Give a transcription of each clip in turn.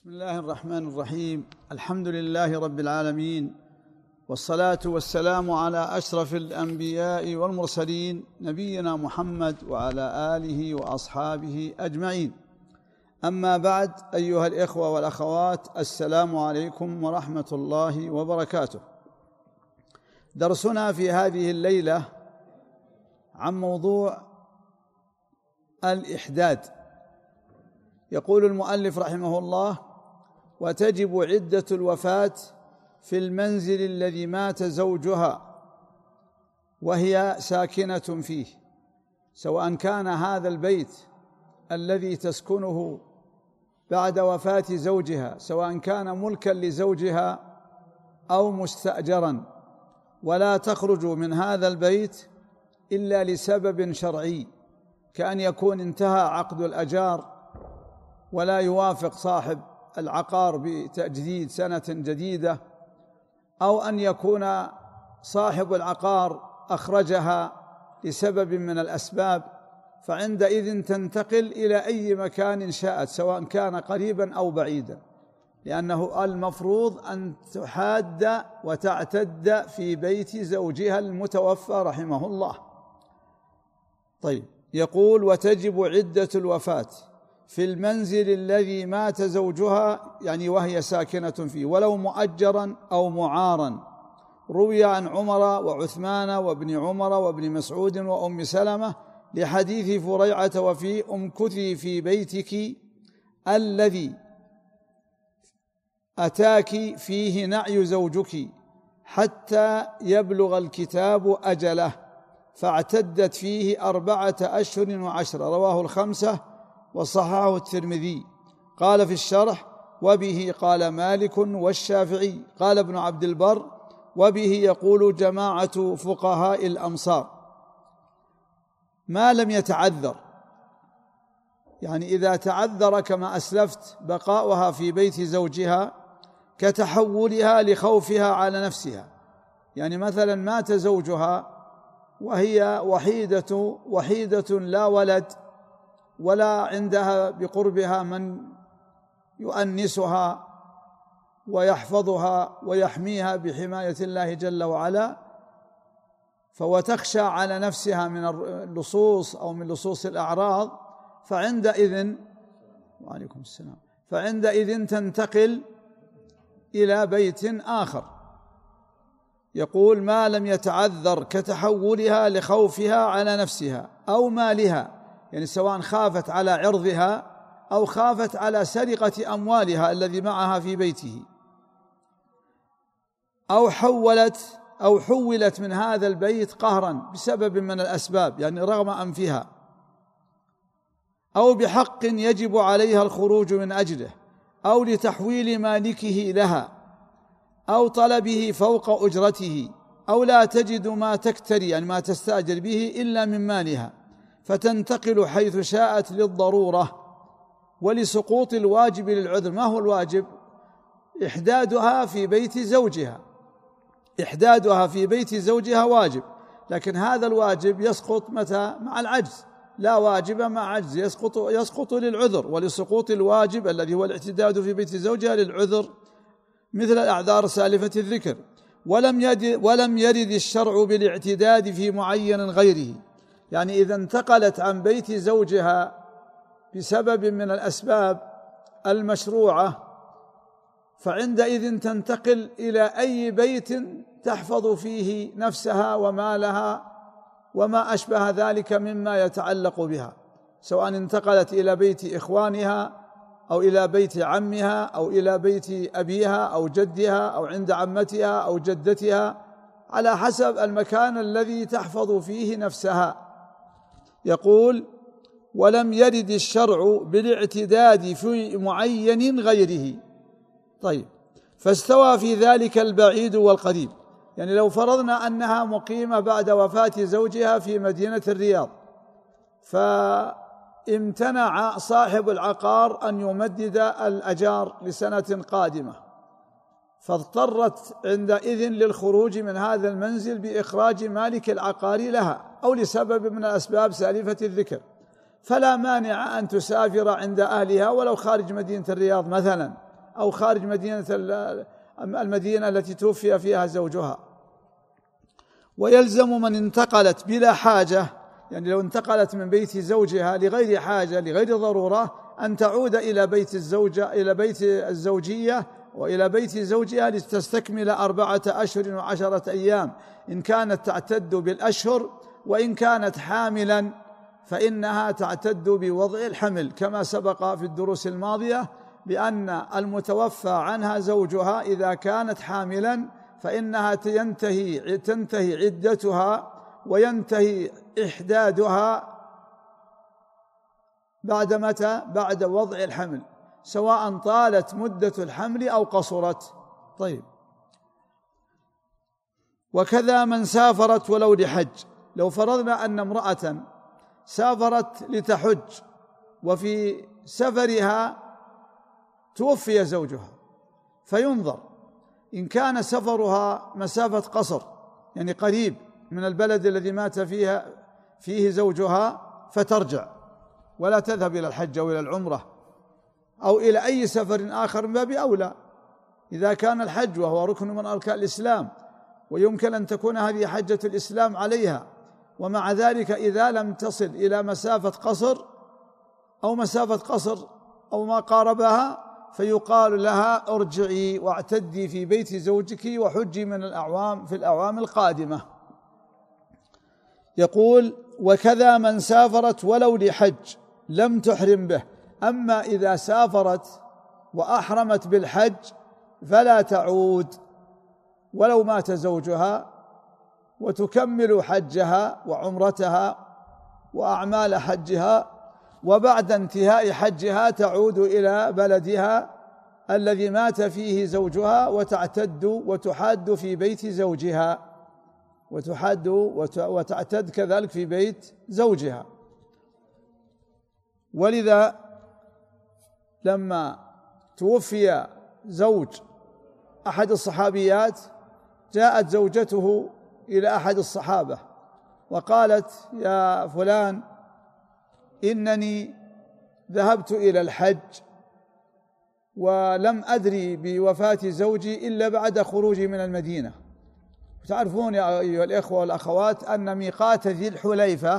بسم الله الرحمن الرحيم. الحمد لله رب العالمين، والصلاة والسلام على أشرف الأنبياء والمرسلين نبينا محمد وعلى آله وأصحابه أجمعين. أما بعد، أيها الإخوة والأخوات، السلام عليكم ورحمة الله وبركاته. درسنا في هذه الليلة عن موضوع الإحداد. يقول المؤلف رحمه الله: وتجب عدة الوفاة في المنزل الذي مات زوجها وهي ساكنة فيه، سواء كان هذا البيت الذي تسكنه بعد وفاة زوجها سواء كان ملكا لزوجها أو مستأجرا، ولا تخرج من هذا البيت إلا لسبب شرعي، كأن يكون انتهى عقد الأجار ولا يوافق صاحب العقار بتجديد سنة جديدة، أو أن يكون صاحب العقار أخرجها لسبب من الأسباب، فعندئذ تنتقل إلى أي مكان شاءت، سواء كان قريبا أو بعيدا، لأنه المفروض أن تحاد وتعتد في بيت زوجها المتوفى رحمه الله. طيب، يقول: وتجب عدة الوفاة في المنزل الذي مات زوجها، يعني وهي ساكنة فيه، ولو مؤجرا أو معارا. روي عن عمر وعثمان وابن عمر وابن مسعود وأم سلمة لحديث فريعة: وفي امكثي في بيتك الذي أتاك فيه نعي زوجك حتى يبلغ الكتاب أجله، فاعتدت فيه 4 أشهر و10. رواه الخمسة وصححه الترمذي. قال في الشرح: وبه قال مالك والشافعي. قال ابن عبد البر: وبه يقول جماعة فقهاء الأمصار. ما لم يتعذر، يعني إذا تعذر كما أسلفت بقاؤها في بيت زوجها كتحولها لخوفها على نفسها، يعني مثلا مات زوجها وهي وحيدة لا ولد ولا عندها بقربها من يؤنسها ويحفظها ويحميها بحماية الله جل وعلا، وتخشى على نفسها من اللصوص أو من لصوص الأعراض، فعندئذ تنتقل إلى بيت آخر. يقول: ما لم يتعذر كتحولها لخوفها على نفسها أو مالها، يعني سواء خافت على عرضها أو خافت على سرقة أموالها الذي معها في بيته، أو حولت من هذا البيت قهرا بسبب من الأسباب، يعني رغم أنفها، أو بحق يجب عليها الخروج من أجله، أو لتحويل مالكه لها، أو طلبه فوق أجرته، أو لا تجد ما تكتري، يعني ما تستأجر به، إلا من مالها، فتنتقل حيث شاءت للضرورة ولسقوط الواجب للعذر. ما هو الواجب؟ إحدادها في بيت زوجها. إحدادها في بيت زوجها واجب، لكن هذا الواجب يسقط متى؟ مع العجز. لا واجب مع عجز، يسقط للعذر ولسقوط الواجب الذي هو الاعتداد في بيت زوجها للعذر، مثل الأعذار سالفة الذكر. ولم يرد الشرع بالاعتداد في معين غيره، يعني إذا انتقلت عن بيت زوجها بسبب من الأسباب المشروعة، فعندئذ تنتقل إلى أي بيت تحفظ فيه نفسها ومالها وما أشبه ذلك مما يتعلق بها، سواء انتقلت إلى بيت إخوانها أو إلى بيت عمها أو إلى بيت أبيها أو جدها أو عند عمتها أو جدتها، على حسب المكان الذي تحفظ فيه نفسها. يقول: ولم يرد الشرع بالاعتداد في معين غيره. طيب، فاستوى في ذلك البعيد والقريب، يعني لو فرضنا أنها مقيمة بعد وفاة زوجها في مدينة الرياض، فامتنع صاحب العقار أن يمدد الأجار لسنة قادمة، فاضطرت عندئذ للخروج من هذا المنزل بإخراج مالك العقار لها، أو لسبب من الأسباب سالفة الذكر، فلا مانع أن تسافر عند أهلها ولو خارج مدينة الرياض مثلا، أو خارج المدينة التي توفي فيها زوجها. ويلزم من انتقلت بلا حاجة، يعني لو انتقلت من بيت زوجها لغير حاجة لغير ضرورة، أن تعود إلى بيت الزوجة، إلى بيت الزوجية وإلى بيت زوجها لتستكمل 4 أشهر و10 أيام إن كانت تعتد بالأشهر، وإن كانت حاملا فإنها تعتد بوضع الحمل، كما سبق في الدروس الماضية بأن المتوفى عنها زوجها إذا كانت حاملا فإنها تنتهي عدتها وينتهي إحدادها بعد متى؟ بعد وضع الحمل، سواء طالت مدة الحمل أو قصرت. طيب، وكذا من سافرت ولو لحج. لو فرضنا أن امرأة سافرت لتحج وفي سفرها توفي زوجها، فينظر إن كان سفرها مسافة قصر، يعني قريب من البلد الذي مات فيه زوجها، فترجع ولا تذهب إلى الحج أو إلى العمرة أو إلى أي سفر آخر من باب أولى، إذا كان الحج وهو ركن من أركان الإسلام ويمكن أن تكون هذه حجة الإسلام عليها. ومع ذلك إذا لم تصل إلى مسافة قصر أو ما قاربها، فيقال لها ارجعي واعتدي في بيت زوجك وحجي في الأعوام القادمة. يقول: وكذا من سافرت ولو لحج لم تحرم به. أما إذا سافرت وأحرمت بالحج فلا تعود ولو مات زوجها، وتكمل حجها وعمرتها وأعمال حجها، وبعد انتهاء حجها تعود إلى بلدها الذي مات فيه زوجها وتحاد في بيت زوجها، وتعتد كذلك في بيت زوجها. ولذا لما توفي زوج أحد الصحابيات جاءت زوجته إلى أحد الصحابة وقالت: يا فلان، إنني ذهبت إلى الحج ولم أدري بوفاة زوجي إلا بعد خروجي من المدينة. تعرفون يا أيها الإخوة والأخوات أن ميقات ذي الحليفة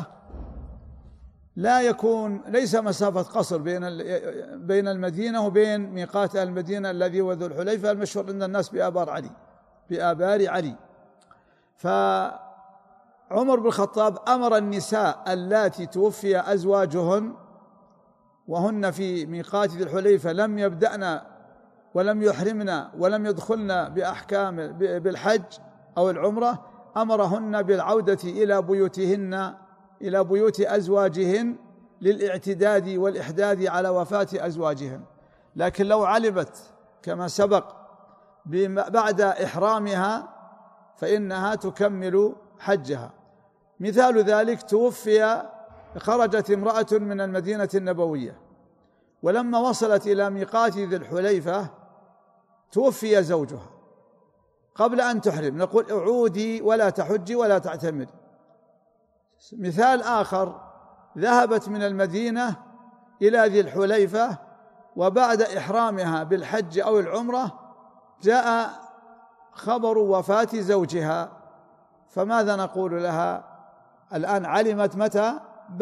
ليس مسافة قصر بين المدينة وبين ميقات المدينة الذي هو ذو الحليفة المشهور عند الناس بآبار علي. فعمر بن الخطاب أمر النساء اللاتي توفي أزواجهن وهن في ميقات ذي الحليفة لم يبدأن ولم يحرمن ولم يدخلن بأحكام بالحج أو العمرة، أمرهن بالعودة إلى بيوت أزواجهن للاعتداد والإحداد على وفاة أزواجهن. لكن لو علمت كما سبق بعد إحرامها فإنها تكمل حجها. مثال ذلك: خرجت امرأة من المدينة النبوية، ولما وصلت إلى ميقات ذي الحليفة توفي زوجها قبل أن تحرم، نقول: اعودي ولا تحجي ولا تعتمري. مثال آخر: ذهبت من المدينة إلى ذي الحليفة وبعد إحرامها بالحج أو العمرة جاء خبر وفاة زوجها، فماذا نقول لها؟ الآن علمت متى؟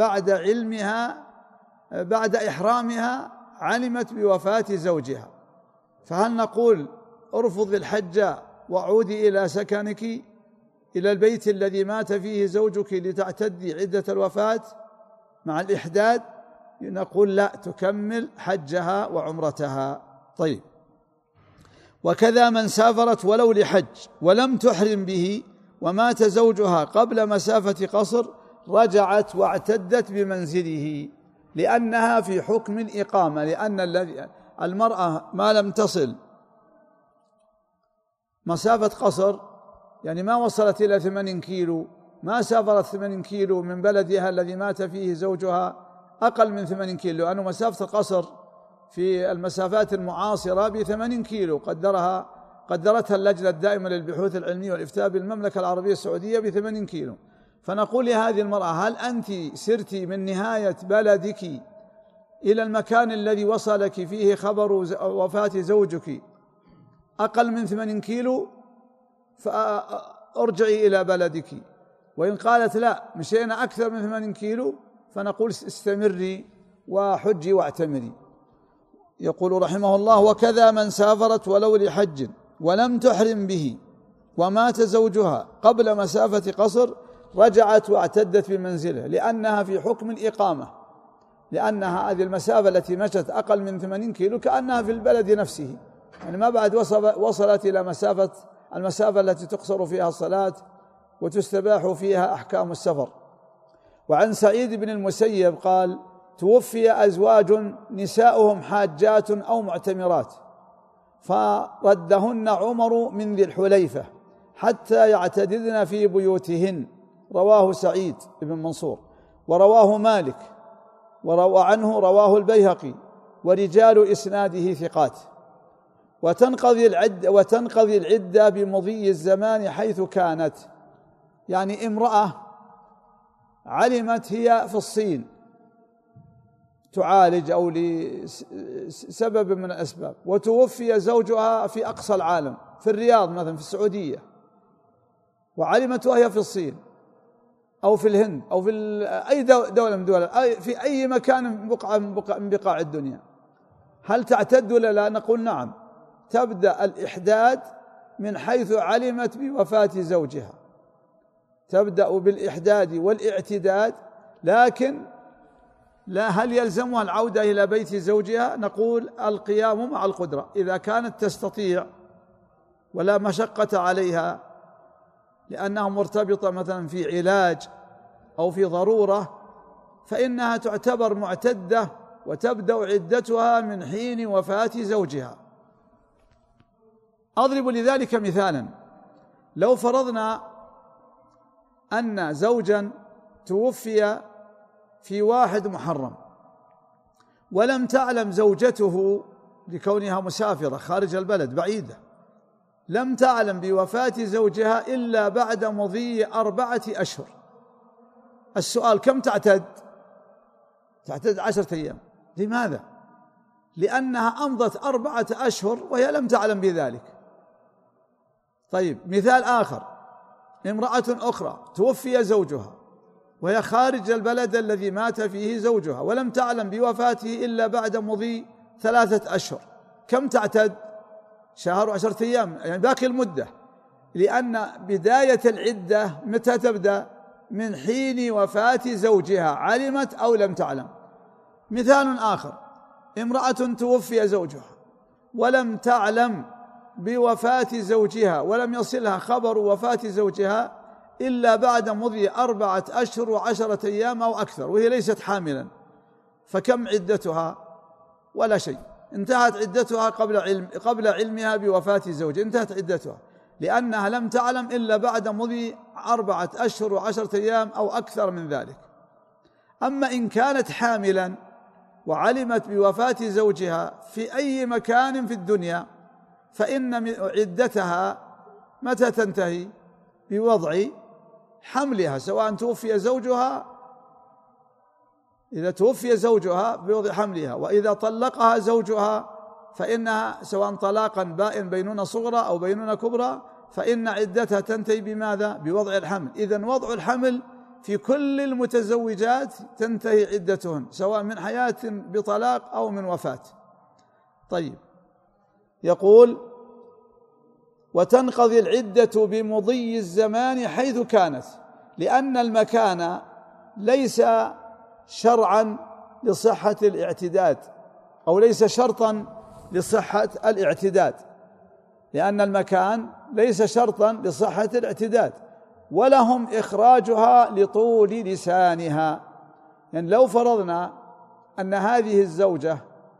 بعد إحرامها علمت بوفاة زوجها، فهل نقول: ارفضي الحج وعودي إلى سكنك إلى البيت الذي مات فيه زوجك لتعتدي عدة الوفاة مع الإحداد؟ نقول: لا، تكمل حجها وعمرتها. طيب، وكذا من سافرت ولو لحج ولم تحرم به ومات زوجها قبل مسافة قصر رجعت واعتدت بمنزله، لأنها في حكم الإقامة، لأن المرأة ما لم تصل مسافة قصر، يعني ما وصلت إلى 8 كيلو، ما سافرت 8 كيلو من بلدها الذي مات فيه زوجها، أقل من 8 كيلو، لأنه مسافة القصر في المسافات المعاصرة ب8 كيلو قدرتها اللجنة الدائمة للبحوث العلمية والإفتاء بالمملكة العربية السعودية ب8 كيلو. فنقول لهذه المرأة: هل أنت سرت من نهاية بلدك إلى المكان الذي وصلك فيه خبر وفاة زوجك أقل من 8 كيلو فارجعي إلى بلدك، وإن قالت لا مشينا أكثر من 8 كيلو فنقول استمري وحجي واعتمري. يقول رحمه الله: وكذا من سافرت ولو لحج ولم تحرم به ومات زوجها قبل مسافة قصر رجعت واعتدت بمنزله، لأنها في حكم الإقامة، لأنها هذه المسافة التي مشت أقل من 80 كيلو كأنها في البلد نفسه، يعني ما بعد وصلت إلى المسافة التي تقصر فيها الصلاة وتستباح فيها أحكام السفر. وعن سعيد بن المسيب قال: توفي أزواج نساؤهم حاجات أو معتمرات فردهن عمر من ذي الحليفة حتى يعتددن في بيوتهن، رواه سعيد بن منصور، ورواه مالك، وعنه رواه البيهقي، ورجال إسناده ثقات. وتنقضي العدة بمضي الزمان حيث كانت، يعني امرأة علمت هي في الصين تعالج أو لسبب من الأسباب، وتوفي زوجها في أقصى العالم في الرياض مثلا في السعودية، وعلمت وهي في الصين أو في الهند أو في أي دولة من دول، في أي مكان من بقاع الدنيا، هل تعتد ولا لا؟ نقول نعم، تبدأ الإحداد من حيث علمت بوفاة زوجها، تبدأ بالإحداد والاعتداد، لكن لا هل يلزمها العودة إلى بيت زوجها؟ نقول القيام مع القدرة، إذا كانت تستطيع ولا مشقة عليها لأنها مرتبطة مثلا في علاج أو في ضرورة فإنها تعتبر معتدة وتبدأ عدتها من حين وفاة زوجها. أضرب لذلك مثالا: لو فرضنا أن زوجا توفي في 1 محرم ولم تعلم زوجته لكونها مسافرة خارج البلد بعيدة، لم تعلم بوفاة زوجها إلا بعد مضي 4 أشهر. السؤال: كم تعتد؟ تعتد 10 أيام. لماذا؟ لأنها أمضت 4 أشهر وهي لم تعلم بذلك. طيب، مثال آخر: امرأة أخرى توفي زوجها وهي خارج البلد الذي مات فيه زوجها ولم تعلم بوفاته إلا بعد مضي 3 أشهر، كم تعتد؟ 1 شهر و10 أيام، يعني باقي المدة، لأن بداية العدة متى تبدأ؟ من حين وفاة زوجها، علمت أو لم تعلم. مثال آخر: امرأة توفي زوجها ولم تعلم بوفاة زوجها ولم يصلها خبر وفاة زوجها إلا بعد مضي 4 أشهر و10 أيام أو أكثر، وهي ليست حاملا، فكم عدتها؟ ولا شيء، انتهت عدتها قبل علمها بوفاة زوجها، انتهت عدتها، لأنها لم تعلم إلا بعد مضي 4 أشهر و10 أيام أو أكثر من ذلك. أما إن كانت حاملا وعلمت بوفاة زوجها في أي مكان في الدنيا فإن عدتها متى تنتهي؟ بوضع حملها، سواء توفي زوجها، إذا توفي زوجها بوضع حملها، وإذا طلقها زوجها فإنها سواء طلاقا بائن بينونة صغرى أو بينونة كبرى فإن عدتها تنتهي بماذا؟ بوضع الحمل. إذن وضع الحمل في كل المتزوجات تنتهي عدتهن، سواء من حياة بطلاق أو من وفاة. طيب، يقول: وتنقضي العدة بمضي الزمان حيث كانت، لأن المكان ليس شرعا لصحة الاعتداد، أو ليس شرطا لصحة الاعتداد، لأن المكان ليس شرطا لصحة الاعتداد، ولهم إخراجها لطول لسانها. يعني لو فرضنا أن هذه الزوجة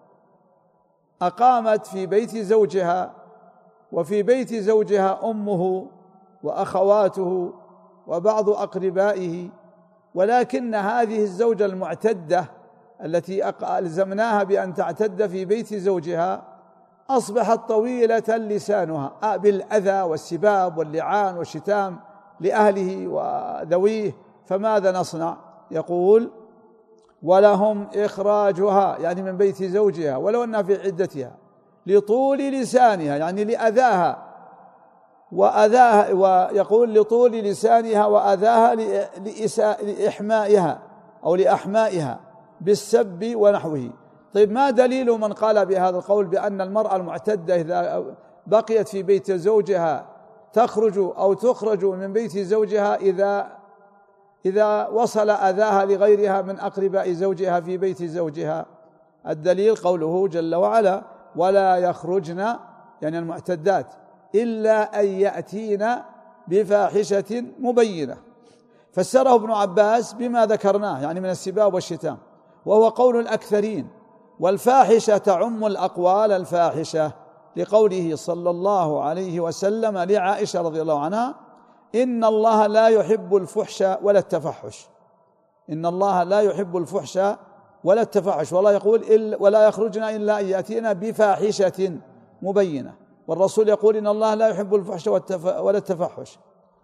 أقامت في بيت زوجها وفي بيت زوجها أمه وأخواته وبعض أقربائه، ولكن هذه الزوجة المعتدة التي ألزمناها بأن تعتد في بيت زوجها أصبحت طويلة لسانها بالأذى والسباب واللعان والشتام لأهله وذويه، فماذا نصنع؟ يقول: ولهم إخراجها يعني من بيت زوجها ولو أنها في عدتها لطول لسانها يعني لأذاها وأذاها، ويقول لطول لسانها وأذاها لإحمائها أو لأحمائها بالسب ونحوه. طيب ما دليل من قال بهذا القول بأن المرأة المعتدة إذا بقيت في بيت زوجها تخرج أو تخرج من بيت زوجها إذا وصل أذاها لغيرها من أقرباء زوجها في بيت زوجها؟ الدليل قوله جل وعلا: ولا يخرجن يعني المعتدات إلا أن يأتين بفاحشة مبينة. فسره ابن عباس بما ذكرناه يعني من السباب والشتام، وهو قول الأكثرين، والفاحشة تعم الأقوال الفاحشة، لقوله صلى الله عليه وسلم لعائشة رضي الله عنها: إن الله لا يحب الفحش ولا التفحش. إن الله لا يحب الفحش ولا التفحش، والله يقول ولا يخرجن إلا أن يأتينا بفاحشة مبينة، والرسول يقول إن الله لا يحب الفحش ولا التفحش.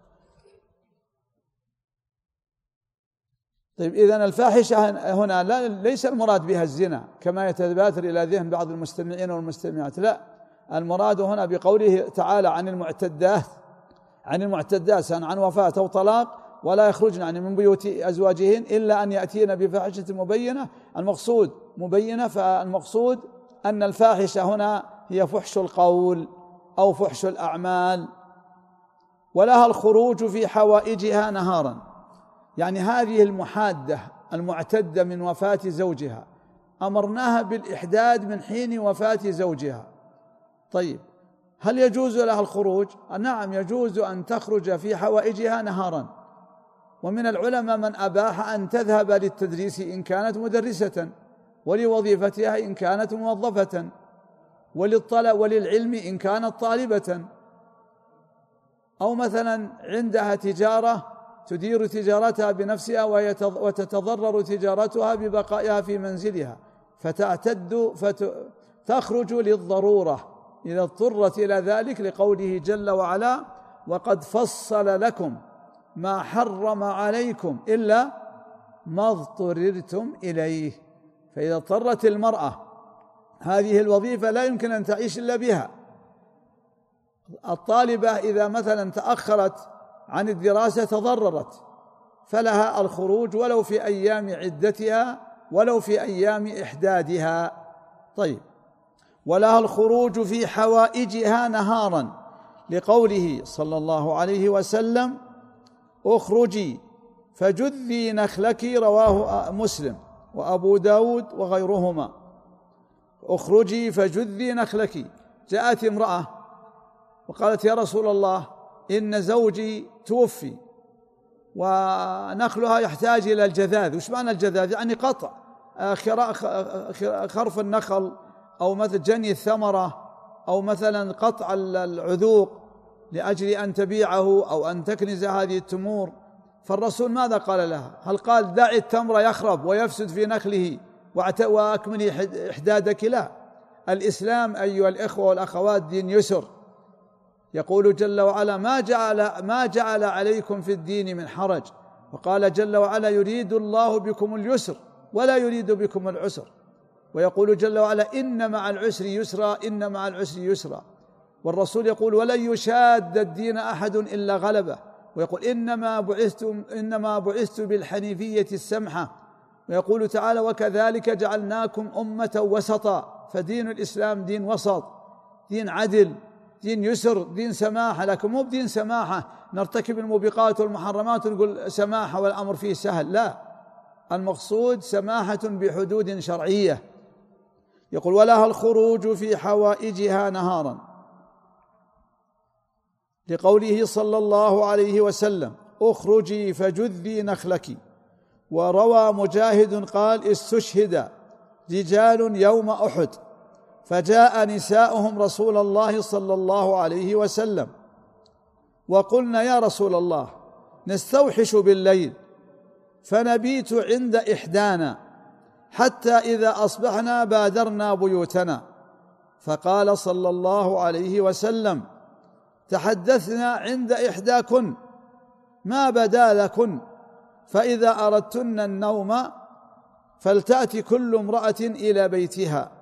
طيب إذن الفاحشة هنا ليس المراد بها الزنا كما يتبادر إلى ذهن بعض المستمعين والمستمعات، لا، المراد هنا بقوله تعالى عن المعتدات سواء عن وفاة أو طلاق: ولا يخرجن يعني من بيوت أزواجهن إلا أن يأتين بفاحشة مبينة. المقصود مبينة، فالمقصود أن الفاحشة هنا هي فحش القول أو فحش الأعمال. ولها الخروج في حوائجها نهارا، يعني هذه المحادة المعتدة من وفاة زوجها أمرناها بالإحداد من حين وفاة زوجها. طيب هل يجوز لها الخروج؟ نعم، يجوز أن تخرج في حوائجها نهارا، ومن العلماء من أباح أن تذهب للتدريس إن كانت مدرسة، ولوظيفتها إن كانت موظفة، وللعلم إن كانت طالبة، أو مثلا عندها تجارة تدير تجارتها بنفسها وتتضرر تجارتها ببقائها في منزلها فتخرج للضرورة إذا اضطرت إلى ذلك، لقوله جل وعلا: وقد فصل لكم ما حرم عليكم إلا ما اضطررتم إليه. فإذا اضطرت المرأة هذه الوظيفة لا يمكن أن تعيش إلا بها. الطالبة إذا مثلا تأخرت عن الدراسة تضررت، فلها الخروج ولو في أيام عدتها ولو في أيام إحدادها. طيب، ولها الخروج في حوائجها نهارا، لقوله صلى الله عليه وسلم: اخرجي فجذي نخلك، رواه مسلم وأبو داود وغيرهما. اخرجي فجذي نخلك. جاءت امرأة وقالت: يا رسول الله، إن زوجي توفي ونخلها يحتاج إلى الجذاذ. وش معنى الجذاذ؟ يعني قطع خرف النخل، أو مثل جني الثمرة، أو مثلا قطع العذوق لأجل أن تبيعه أو أن تكنز هذه التمور. فالرسول ماذا قال لها؟ هل قال: دعي التمر يخرب ويفسد في نخله وأكملي إحدادك؟ لا، الإسلام أيها الإخوة والأخوات دين يسر. يقول جل وعلا: ما جعل عليكم في الدين من حرج. وقال جل وعلا: يريد الله بكم اليسر ولا يريد بكم العسر. ويقول جل وعلا: إن مع العسر يسرا، إن مع العسر يسرا. والرسول يقول: ولن يشاد الدين أحد إلا غلبه. ويقول: إنما بعثت بالحنيفية السمحة. ويقول تعالى: وكذلك جعلناكم أمة وسطا. فدين الإسلام دين وسط، دين عدل، دين يسر، دين سماحة. لكن مو بدين سماحة نرتكب الموبقات والمحرمات ونقول سماحة والأمر فيه سهل، لا، المقصود سماحة بحدود شرعية. يقول: ولها الخروج في حوائجها نهارا، لقوله صلى الله عليه وسلم: اخرجي فجذي نخلك. وروى مجاهد قال: استشهد رجال يوم أحد، فجاء نساؤهم رسول الله صلى الله عليه وسلم وقلنا: يا رسول الله، نستوحش بالليل فنبيت عند إحدانا حتى إذا أصبحنا بادرنا بيوتنا. فقال صلى الله عليه وسلم: تحدثنا عند فلتأتي كل امرأة إلى بيتها.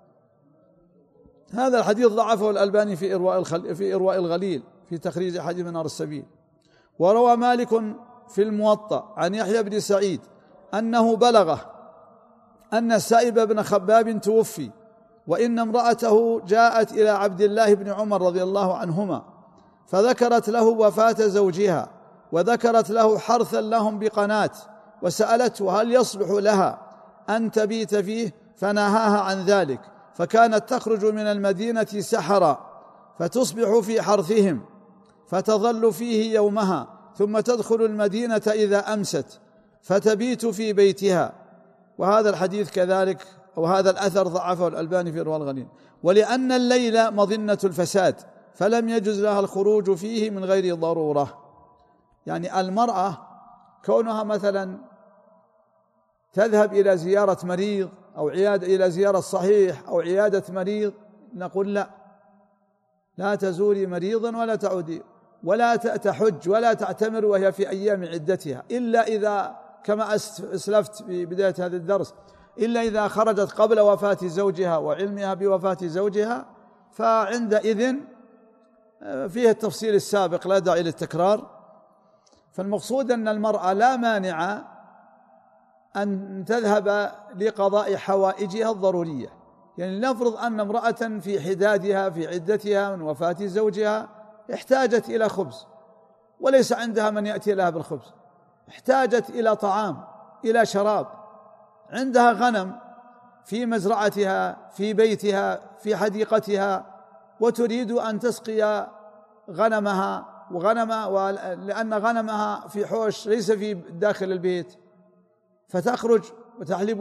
هذا الحديث ضعفه الألباني في إرواء الغليل في تخريج حديث منار السبيل. وروى مالك في الموطأ عن يحيى بن سعيد أنه بلغه أن السائب بن خباب توفي، وإن امرأته جاءت إلى عبد الله بن عمر رضي الله عنهما فذكرت له وفاة زوجها، وذكرت له حرثا لهم بقناة، وسألته هل يصلح لها أن تبيت فيه، فنهاها عن ذلك، فكانت تخرج من المدينة سحرا فتصبح في حرثهم فتظل فيه يومها، ثم تدخل المدينة إذا أمست فتبيت في بيتها. وهذا الحديث كذلك أو هذا الأثر ضعفه الألباني في إرواء الغليل. ولأن الليل مظنة الفساد فلم يجز لها الخروج فيه من غير ضرورة. يعني المرأة كونها مثلا تذهب إلى زيارة مريض أو إلى زيارة صحيح أو عيادة مريض، نقول لا تزوري مريضا ولا تعودي ولا تحج ولا تعتمر وهي في أيام عدتها، إلا إذا كما أسلفت في بداية هذا الدرس، إلا إذا خرجت قبل وفاة زوجها وعلمها بوفاة زوجها، فعندئذ فيه التفصيل السابق لا داعي للتكرار. فالمقصود أن المرأة لا مانع أن تذهب لقضاء حوائجها الضرورية. يعني لنفرض أن امرأة في حدادها في عدتها من وفاة زوجها احتاجت إلى خبز وليس عندها من يأتي لها بالخبز، احتاجت إلى طعام إلى شراب، عندها غنم في مزرعتها في بيتها في حديقتها وتريد أن تسقي غنمها لأن غنمها في حوش ليس في داخل البيت، فتخرج وتحلب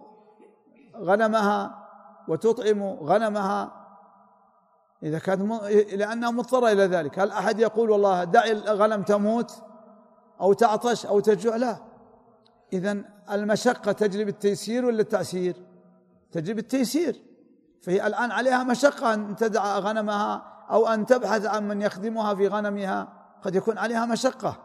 غنمها وتطعم غنمها إذا كانت لأنها مضطرة إلى ذلك. هل أحد يقول والله دع الغنم تموت أو تعطش أو تجوع؟ لا. إذن المشقة تجلب التيسير ولا التعسير؟ تجلب التيسير. فهي الآن عليها مشقة أن تدع غنمها أو أن تبحث عن من يخدمها في غنمها، قد يكون عليها مشقة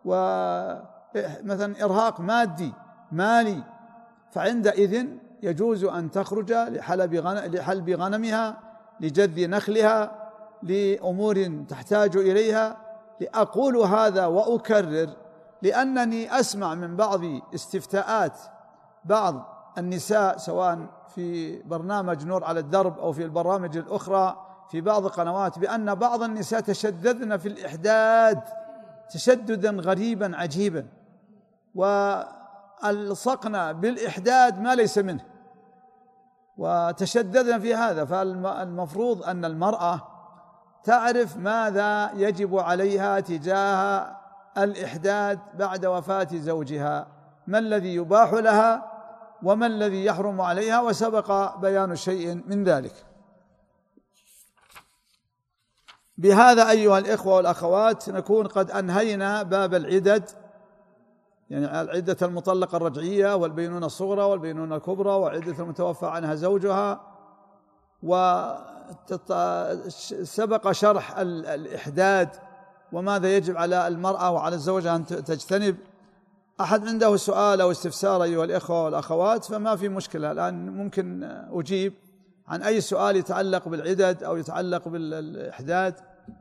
ومثلا إرهاق مالي، فعندئذ يجوز أن تخرج لحلب غنمها لجذ نخلها لأمور تحتاج إليها. لأقول هذا وأكرر لأنني أسمع من بعض استفتاءات بعض النساء سواء في برنامج نور على الدرب أو في البرامج الأخرى في بعض القنوات بأن بعض النساء تشددن في الإحداد تشددا غريبا عجيبا، وألصقنا بالإحداد ما ليس منه وتشددنا في هذا. فالمفروض أن المرأة تعرف ماذا يجب عليها تجاه الإحداد بعد وفاة زوجها، ما الذي يباح لها وما الذي يحرم عليها، وسبق بيان شيء من ذلك. بهذا أيها الإخوة والأخوات نكون قد أنهينا باب العدد، يعني العدة المطلقة الرجعية والبينونة الصغرى والبينونة الكبرى وعدة المتوفى عنها زوجها. وسبق شرح الإحداد وماذا يجب على المرأة وعلى الزوجة أن تجتنب. أحد عنده سؤال أو استفسار أيها الإخوة والأخوات فما في مشكلة، الآن ممكن أجيب عن أي سؤال يتعلق بالعدد أو يتعلق بالإحداد.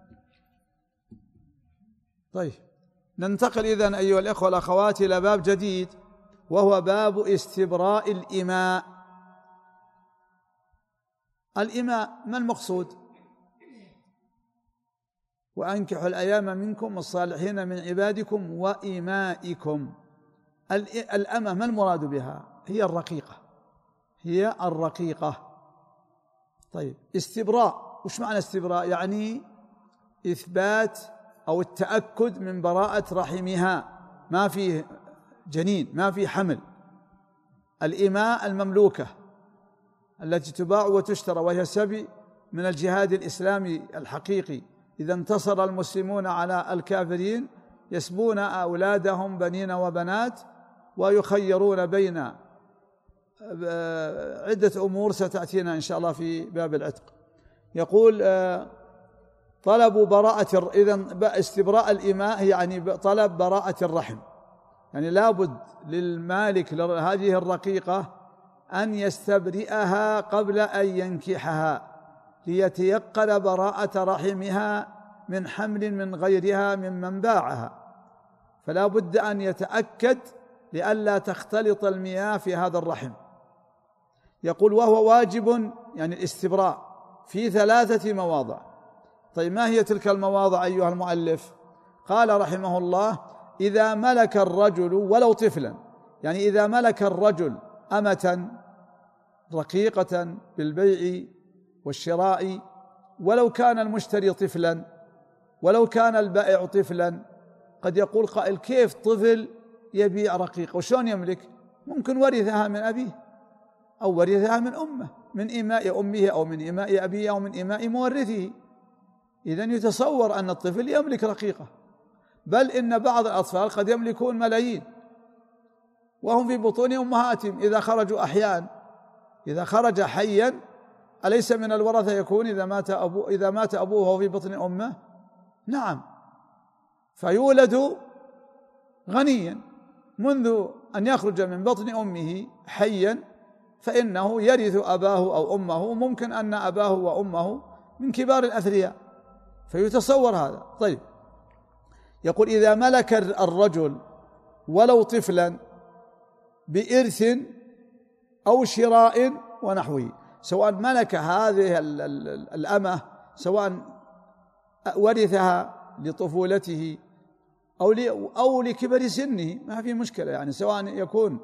طيب ننتقل إذن أيها الإخوة والأخوات إلى باب جديد وهو باب استبراء الإماء. الإماء ما المقصود؟ وأنكحوا الأيام منكم والصالحين من عبادكم وإمائكم. الأمة ما المراد بها؟ هي الرقيقة. طيب استبراء، وش معنى استبراء؟ يعني إثبات أو التأكد من براءة رحمها، ما فيه جنين ما فيه حمل. الإماء المملوكة التي تباع وتشترى وهي سبي من الجهاد الإسلامي الحقيقي. إذا انتصر المسلمون على الكافرين يسبون أولادهم بنين وبنات ويخيرون بين عدة أمور ستأتينا إن شاء الله في باب العتق. يقول طلب براءة، إذن استبراء الإماء يعني طلب براءة الرحم. يعني لابد للمالك لهذه الرقيقة أن يستبرئها قبل أن ينكحها ليتيقن براءة رحمها من حمل من غيرها ممن باعها، فلا بد أن يتأكد لئلا تختلط المياه في هذا الرحم. يقول وهو واجب يعني الاستبراء في 3 مواضع. طيب ما هي تلك المواضع أيها المؤلف؟ قال رحمه الله إذا ملك الرجل ولو طفلا، يعني إذا ملك الرجل أمة رقيقة بالبيع والشراء ولو كان المشتري طفلا ولو كان البائع طفلا. قد يقول قائل كيف طفل يبيع رقيق وشون يملك؟ ممكن ورثها من أبيه أو ورثها من أمه، من إماء أمه أو من إماء أبيه أو من إماء مورثه. إذن يتصور أن الطفل يملك رقيقة، بل إن بعض الأطفال قد يملكون ملايين وهم في بطون أمهاتهم إذا خرجوا أحيان. إذا خرج حيا أليس من الورثة يكون إذا مات أبوه وهو في بطن أمه؟ نعم، فيولد غنيا منذ أن يخرج من بطن أمه حيا، فإنه يرث أباه أو أمه، ممكن أن أباه وأمه من كبار الأثرياء، فيتصور هذا. طيب يقول إذا ملك الرجل ولو طفلا بإرث أو شراء ونحوه، سواء ملك هذه الأمة سواء ورثها لطفولته أو لكبر سنه، ما في مشكلة، يعني سواء يكون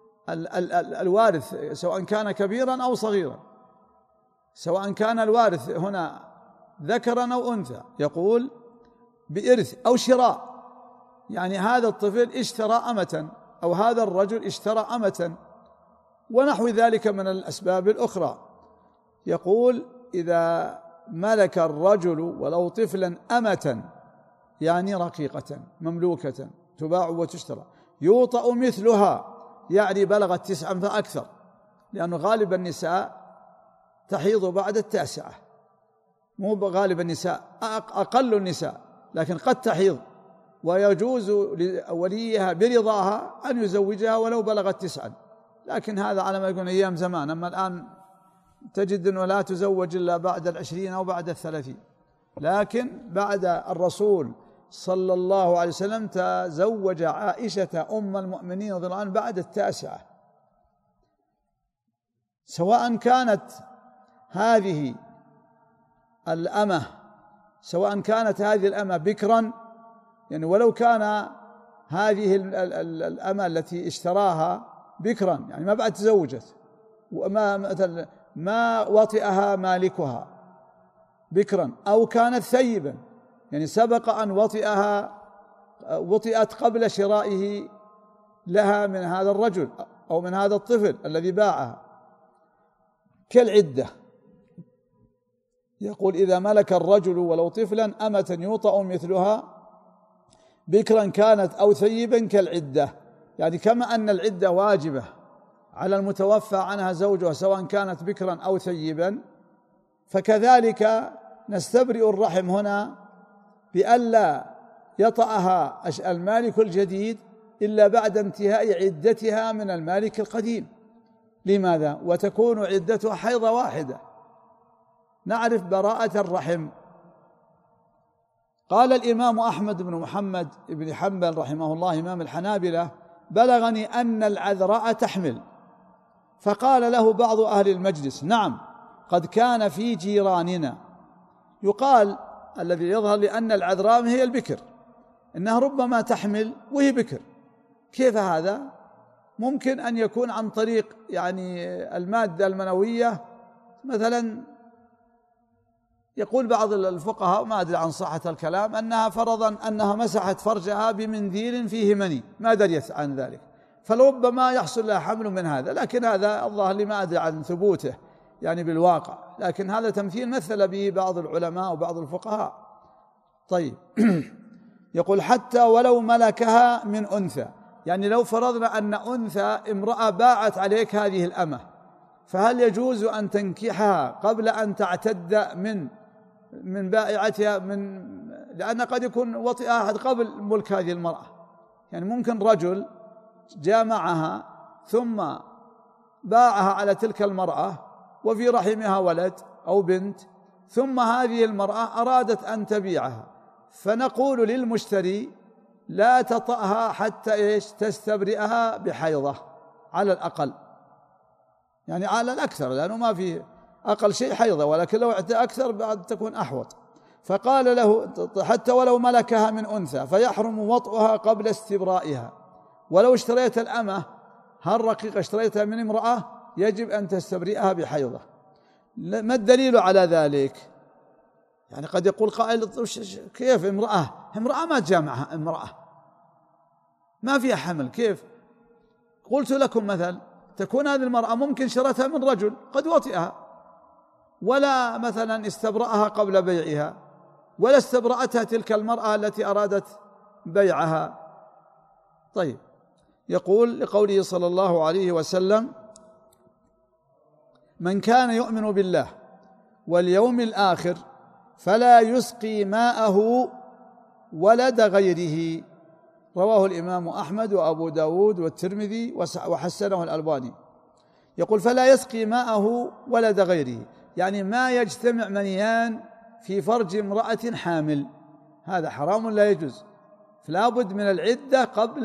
الوارث سواء كان كبيرا أو صغيرا، سواء كان الوارث هنا ذكرا أو أنثى. يقول بإرث أو شراء، يعني هذا الطفل اشترى أمة أو هذا الرجل اشترى أمة ونحو ذلك من الأسباب الأخرى. يقول إذا ملك الرجل ولو طفلا أمة يعني رقيقة مملوكة تباع وتشترى، يوطأ مثلها يعني بلغت 9 فأكثر، لأنه غالب النساء تحيض بعد 9، مو غالب النساء، أقل النساء، لكن قد تحيض ويجوز لوليها برضاها أن يزوجها ولو بلغت 9، لكن هذا على ما يكون أيام زمان. أما الآن تجد أنه لا تزوج إلا بعد 20 أو بعد 30، لكن بعد الرسول صلى الله عليه وسلم تزوج عائشة أم المؤمنين رضي الله عنها بعد 9. سواء كانت هذه الأمة بكرا، يعني ولو كان هذه الأمة التي اشتراها بكرا، يعني ما بعد تزوجت ما وطئها مالكها بكرا، أو كانت ثيبا، يعني سبق أن وطئت قبل شرائه لها من هذا الرجل أو من هذا الطفل الذي باعها، كالعدة. يقول إذا ملك الرجل ولو طفلا أمة يوطأ مثلها بكرا كانت أو ثيبا كالعدة، يعني كما أن العدة واجبة على المتوفى عنها زوجها سواء كانت بكرا أو ثيبا، فكذلك نستبرئ الرحم هنا بألا يطأها المالك الجديد إلا بعد انتهاء عدتها من المالك القديم. لماذا؟ وتكون عدتها حيضة واحدة. نعرف براءة الرحم. قال الإمام أحمد بن محمد بن حنبل رحمه الله إمام الحنابلة بلغني أن العذراء تحمل، فقال له بعض أهل المجلس نعم قد كان في جيراننا. يقال الذي يظهر لأن العذراء هي البكر، إنها ربما تحمل وهي بكر. كيف هذا؟ ممكن أن يكون عن طريق يعني المادة المنوية مثلا. يقول بعض الفقهاء ما أدري عن صحة الكلام أنها فرضا أنها مسحت فرجها بمنديل فيه مني، ما دريت عن ذلك، فلربما يحصل لها حمل من هذا، لكن هذا الظاهر لي ما أدري عن ثبوته يعني بالواقع، لكن هذا تمثيل مثل به بعض العلماء وبعض الفقهاء. طيب يقول حتى ولو ملكها من أنثى، يعني لو فرضنا أن أنثى امرأة باعت عليك هذه الأمة، فهل يجوز أن تنكحها قبل أن تعتد من بائعتها، لأن قد يكون وطئ أحد قبل ملك هذه المرأة، يعني ممكن رجل جامعها ثم باعها على تلك المرأة وفي رحمها ولد أو بنت، ثم هذه المرأة أرادت أن تبيعها، فنقول للمشتري لا تطأها حتى تستبرئها بحيضة على الأقل، يعني على الأكثر، لأنه ما فيه أقل شيء حيضة، ولكن لو اعتى أكثر بعد تكون أحوط. فقال له حتى ولو ملكها من أنثى فيحرم وطئها قبل استبرائها. ولو اشتريت الأمة هالرقيقة اشتريتها من امرأة يجب أن تستبرئها بحيضة. ما الدليل على ذلك؟ يعني قد يقول قائل كيف امرأة ما تجامعها، امرأة ما فيها حمل، كيف؟ قلت لكم مثل تكون هذه المرأة ممكن شرتها من رجل قد وطئها ولا مثلا استبرأها قبل بيعها، ولا استبرأتها تلك المرأة التي أرادت بيعها. طيب، يقول لقوله صلى الله عليه وسلم: من كان يؤمن بالله واليوم الآخر فلا يسقي ماءه ولد غيره. رواه الإمام أحمد وأبو داود والترمذي وحسنه الألباني. يقول: فلا يسقي ماءه ولد غيره، يعني ما يجتمع منيان في فرج امرأة حامل، هذا حرام لا يجوز، فلا بد من العدة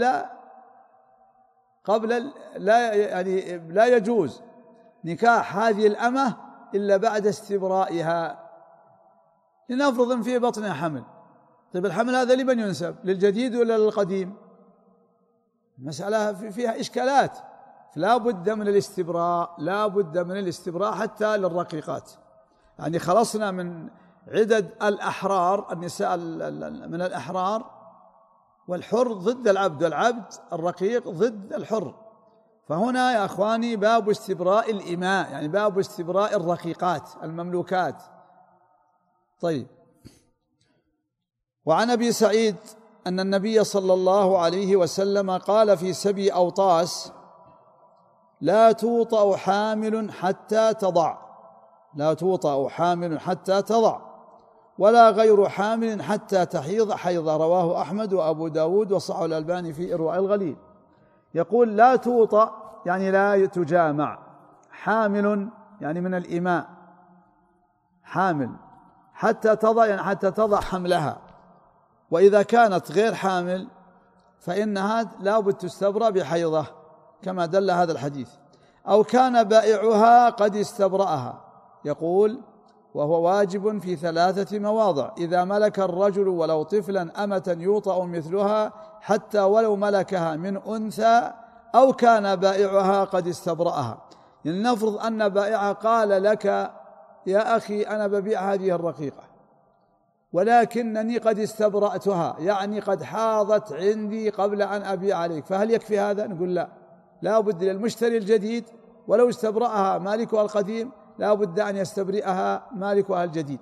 قبل لا يجوز نكاح هذه الأمة إلا بعد استبرائها. لنفرض إن في بطنها حمل، طيب الحمل هذا لمن ينسب؟ للجديد ولا للقديم؟ المسألة فيها إشكالات، فلا بد من الاستبراء حتى للرقيقات. يعني خلصنا من عدد الأحرار، النساء من الأحرار، والحر ضد العبد، والعبد الرقيق ضد الحر. فهنا يا أخواني باب استبراء الإماء، يعني باب استبراء الرقيقات المملوكات. طيب، وعن أبي سعيد أن النبي صلى الله عليه وسلم قال في سبي أوطاس: لا توطأ حامل حتى تضع ولا غير حامل حتى تحيض حيضة. رواه أحمد وأبو داود وصححه الألباني في إرواء الغليل. يقول: لا توطأ يعني لا تجامع، حامل يعني من الإماء، حامل، حتى تضع يعني حتى تضع حملها. وإذا كانت غير حامل فإنها لا بد تستبرأ بحيضة كما دل هذا الحديث. أو كان بائعها قد استبرأها. يقول: وهو واجب في 3 مواضع: إذا ملك الرجل ولو طفلا أمة يوطأ مثلها حتى ولو ملكها من أنثى، أو كان بائعها قد استبرأها. يعني نفرض أن بائعها قال لك: يا أخي أنا ببيع هذه الرقيقة ولكنني قد استبرأتها، يعني قد حاضت عندي قبل أن أبيع عليك، فهل يكفي هذا؟ نقول لا بد للمشتري الجديد ولو استبرأها مالكها القديم لا بد أن يستبرئها مالكها الجديد،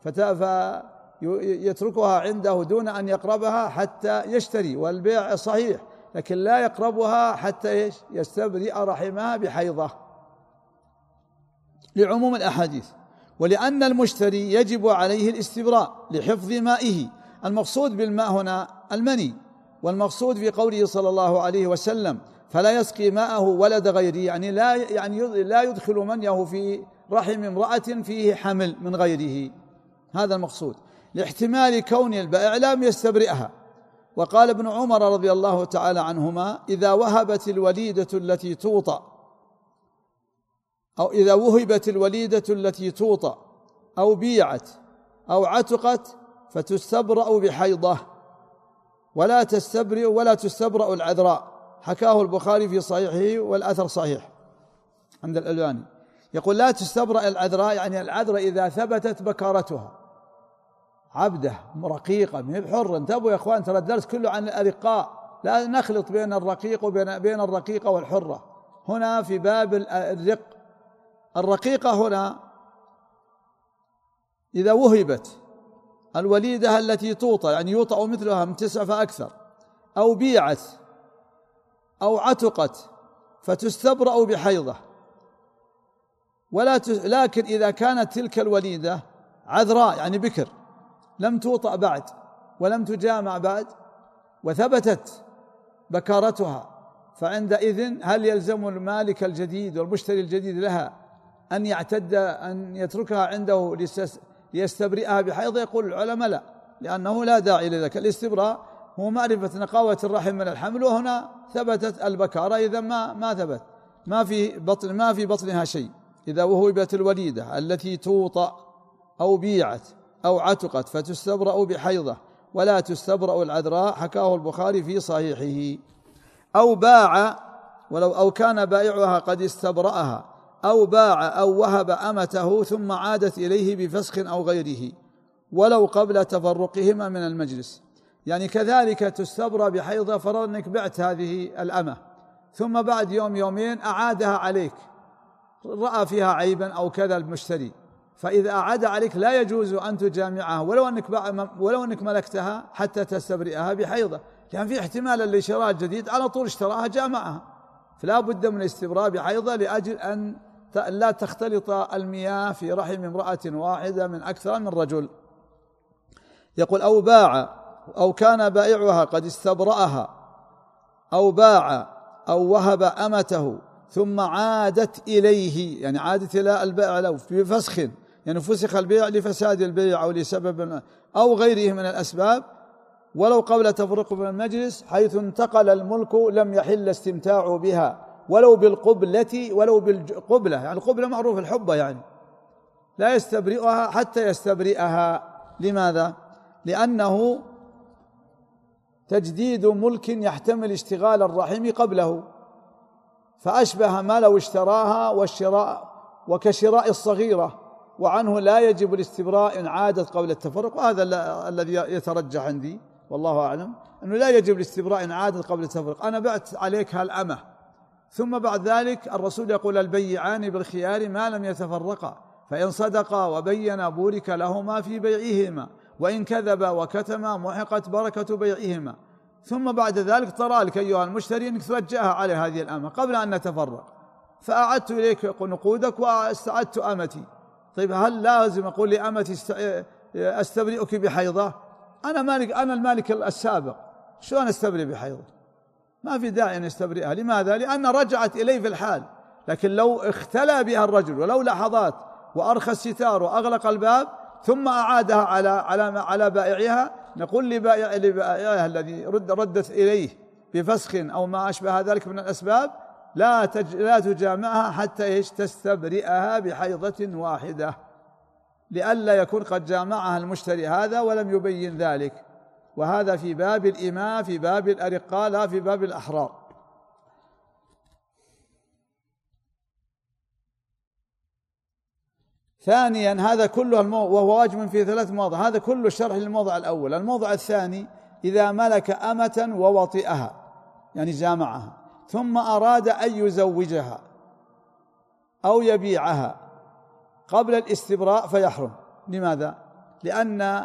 فيتركها عنده دون أن يقربها حتى يشتري، والبيع صحيح، لكن لا يقربها حتى يستبرئ رحمها بحيضة، لعموم الأحاديث. ولأن المشتري يجب عليه الاستبراء لحفظ مائه. المقصود بالماء هنا المني، والمقصود في قوله صلى الله عليه وسلم: فلا يسقي ماءه ولد غيره، يعني لا يدخل منيه في رحم امرأة فيه حمل من غيره، هذا المقصود، لاحتمال كون البائع لم يستبرئها. وقال ابن عمر رضي الله تعالى عنهما: إذا وهبت الوليدة التي توطأ أو بيعت أو عتقت فتستبرأ بحيضة ولا تستبرأ العذراء. حكاه البخاري في صحيحه والأثر صحيح عند الألباني. يقول: لا تستبرأ العذراء، يعني العذراء إذا ثبتت بكارتها، عبده رقيقة من حر. انتبهوا يا إخوان، ترى الدرس كله عن الأرقاء، لا نخلط بين الرقيق وبين الرقيقة والحرة. هنا في باب الرق، الرقيقة هنا إذا وهبت الوليدة التي توطأ، يعني يوطأ مثلها من 9 فأكثر، أو بيعت أو عتقت فتستبرأ بحيضة، لكن إذا كانت تلك الوليدة عذراء يعني بكر، لم توطأ بعد ولم تجامع بعد، وثبتت بكارتها، فعندئذ هل يلزم المالك الجديد والمشتري الجديد لها أن يعتد أن يتركها عنده ليستبرئها بحيض؟ يقول العلماء لا، لأنه لا داعي لذلك. الاستبراء هو معرفة نقاوة الرحم من الحمل، وهنا ثبتت البكارة، إذا ما ثبت ما في بطنها شيء. إذا وهبت الوليدة التي توطأ أو بيعت أو عتقت فتستبرأ بحيضة ولا تستبرأ العذراء، حكاه البخاري في صحيحه. أو باع أو كان بائعها قد استبرأها، أو باع أو وهب أمته ثم عادت إليه بفسخ أو غيره ولو قبل تفرقهما من المجلس. يعني كذلك تستبرأ بحيضة، فرض أنك بعت هذه الأمة ثم بعد يوم يومين أعادها عليك، رأى فيها عيبا أو كذا المشتري، فإذا أعاد عليك لا يجوز أن تجامعها ولو أنك ملكتها حتى تستبرئها بحيضة، لأن في احتمال لشراء الجديد على طول اشتراها جامعها، فلا بد من الاستبراء بحيضة لأجل أن لا تختلط المياه في رحم امرأة واحدة من أكثر من رجل. يقول أو باع أو كان بائعها قد استبرأها، أو باع أو وهب أمته ثم عادت إليه، يعني عادت إلى البائع له بفسخ، يعني فسخ البيع لفساد البيع أو لسبب أو غيره من الأسباب، ولو قبل تفرق من المجلس، حيث انتقل الملك لم يحل استمتاع بها ولو بالقبلة، يعني القبلة معروف الحبة، يعني لا يستبرئها حتى يستبرئها. لماذا؟ لأنه تجديد ملك يحتمل اشتغال الرحم قبله، فأشبه ما لو اشتراها وكشراء الصغيرة، وعنه لا يجب الاستبراء إن عادت قبل التفرق. وهذا الذي يترجح عندي والله أعلم، أنه لا يجب الاستبراء إن عادت قبل التفرق. أنا بعت عليك هالأمة، ثم بعد ذلك الرسول يقول البيعان بالخيار ما لم يتفرقا، فإن صدقا وبينا بورك لهما في بيعهما، وإن كذبا وكتما محقت بركة بيعهما. ثم بعد ذلك طرأ لك أيها المشتري أنك ترجعها على هذه الأمة قبل أن نتفرق، فأعدت إليك نقودك واستعدت أمتي. طيب هل لازم أقول لأمتي أستبرئك بحيضة؟ أنا المالك السابق، شلون أستبرئ بحيضة؟ ما في داعي أن يستبرئها. لماذا؟ لأن رجعت إليه في الحال. لكن لو اختلى بها الرجل ولو لحظات وأرخى الستار وأغلق الباب ثم أعادها على بائعها، نقول لبائعها الذي ردت إليه بفسخ أو ما أشبه ذلك من الأسباب لا تجامعها حتى تستبرئها بحيضة واحدة، لئلا يكون قد جامعها المشتري هذا ولم يبين ذلك. وهذا في باب الإماء، في باب الأرقاء، لا في باب الأحرار. ثانيا، هذا كله وهو واجب في 3 مواضع، هذا كله شرح للموضع الأول. الموضع الثاني: إذا ملك أمة ووطئها، يعني جامعها، ثم أراد أن يزوجها أو يبيعها قبل الاستبراء فيحرم. لماذا؟ لأن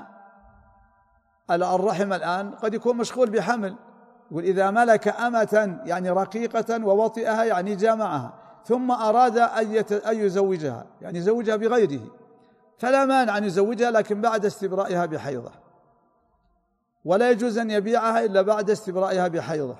الرحم الآن قد يكون مشغول بحمل، وإذا ملك أمة يعني رقيقة ووطئها يعني جامعها، ثم أراد أن يزوجها يعني يزوجها بغيره، فلا مانع أن يزوجها لكن بعد استبرائها بحيضة، ولا يجوز أن يبيعها إلا بعد استبرائها بحيضة.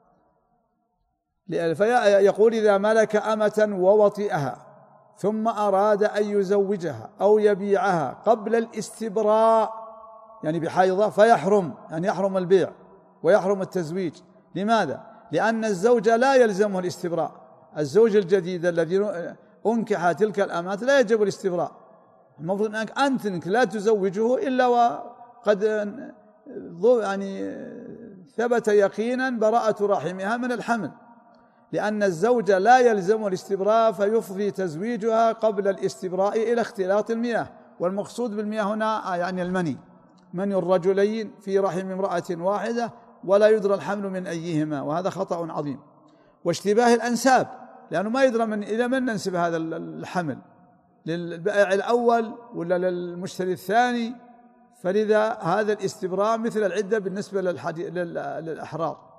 فيقول: إذا ملك أمة ووطئها ثم أراد أن يزوجها أو يبيعها قبل الاستبراء يعني بحيضة فيحرم، يعني يحرم البيع ويحرم التزويج. لماذا؟ لأن الزوج لا يلزمه الاستبراء. الزوج الجديد الذي أنكح تلك الأمات لا يجب الاستبراء. المفروض أنك لا تزوجه إلا وقد يعني ثبت يقينا براءة رحمها من الحمل، لأن الزوج لا يلزم الاستبراء فيفضي تزويجها قبل الاستبراء إلى اختلاط المياه. والمقصود بالمياه هنا يعني مني الرجلين في رحم امرأة واحدة، ولا يدرى الحمل من أيهما، وهذا خطأ عظيم. واشتباه الأنساب، لأنه ما يدرى إلى من ننسب هذا الحمل، للبائع الأول ولا للمشتري الثاني. فلذا هذا الاستبراء مثل العدة بالنسبة للأحرار.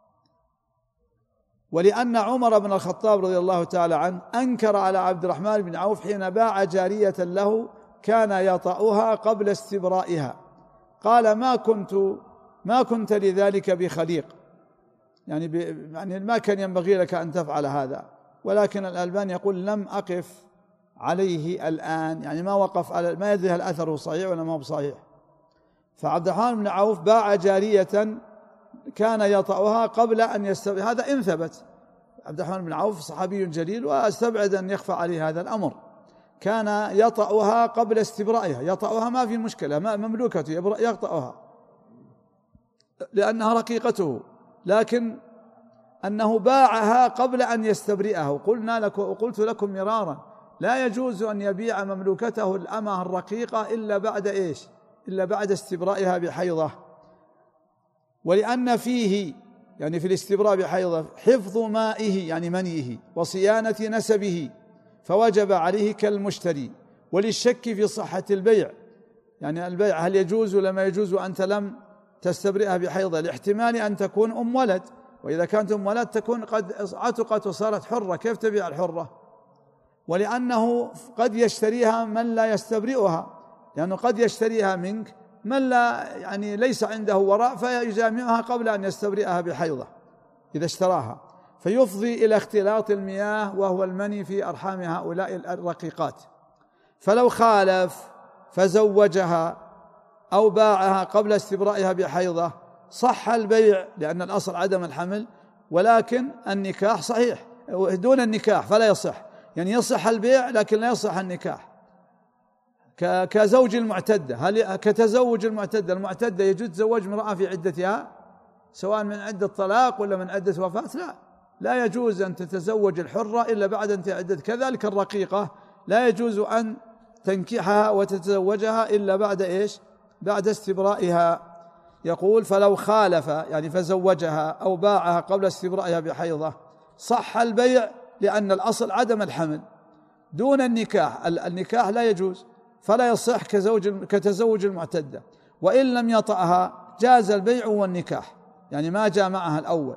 ولأن عمر بن الخطاب رضي الله تعالى عنه أنكر على عبد الرحمن بن عوف حين باع جارية له كان يطأها قبل استبرائها، قال: ما كنت لذلك بخليق، يعني ما كان ينبغي لك أن تفعل هذا، ولكن الألباني يقول لم أقف عليه الآن، يعني ما وقف على، ما يدري هل أثره صحيح ولا ما هو صحيح. فعبد الرحمن بن عوف باع جارية كان يطأها قبل أن يستبرئ، هذا إن ثبت. عبد الرحمن بن عوف صحابي جليل، واستبعد أن يخفى عليه هذا الأمر. كان يطأها قبل استبرائها، يطأها ما في مشكلة، ما مملوكته يطأها لأنها رقيقته، لكن أنه باعها قبل أن يستبرئها. وقلت لكم مرارا لا يجوز أن يبيع مملوكته الأمة الرقيقة إلا بعد إيش؟ إلا بعد استبرائها بحيضة. ولأن فيه، يعني في الاستبراء بحيضة، حفظ مائه يعني منيه وصيانة نسبه، فوجب عليه كالمشتري. وللشك في صحة البيع، يعني البيع هل يجوز ولا ما يجوز وأنت لم تستبرئها بحيضة، لاحتمال أن تكون أم ولد، وإذا كانت أم ولد تكون قد عتقت وصارت حرة، كيف تبيع الحرة؟ ولأنه قد يشتريها من لا يستبرئها، لأنه قد يشتريها منك من لا، يعني ليس عنده وراء، فيجامعها قبل أن يستبرئها بحيضة إذا اشتراها، فيفضي إلى اختلاط المياه وهو المني في أرحام هؤلاء الرقيقات. فلو خالف فزوجها أو باعها قبل استبرائها بحيضة صح البيع، لأن الأصل عدم الحمل، ولكن النكاح صحيح دون النكاح فلا يصح، يعني يصح البيع لكن لا يصح النكاح. كزوج المعتدة، هل كتزوج المعتدة يجوز تزوج امرأة في عدتها سواء من عدة طلاق ولا من عدة وفاة؟ لا يجوز أن تتزوج الحرة إلا بعد انتهاء عدة. كذلك الرقيقة لا يجوز أن تنكحها وتتزوجها إلا بعد إيش؟ بعد استبرائها. يقول فلو خالف يعني فزوجها أو باعها قبل استبرائها بحيضة صح البيع، لأن الأصل عدم الحمل دون النكاح. النكاح لا يجوز فلا يصح كتزوج المعتدة، وإن لم يطأها جاز البيع والنكاح، يعني ما جامعها الأول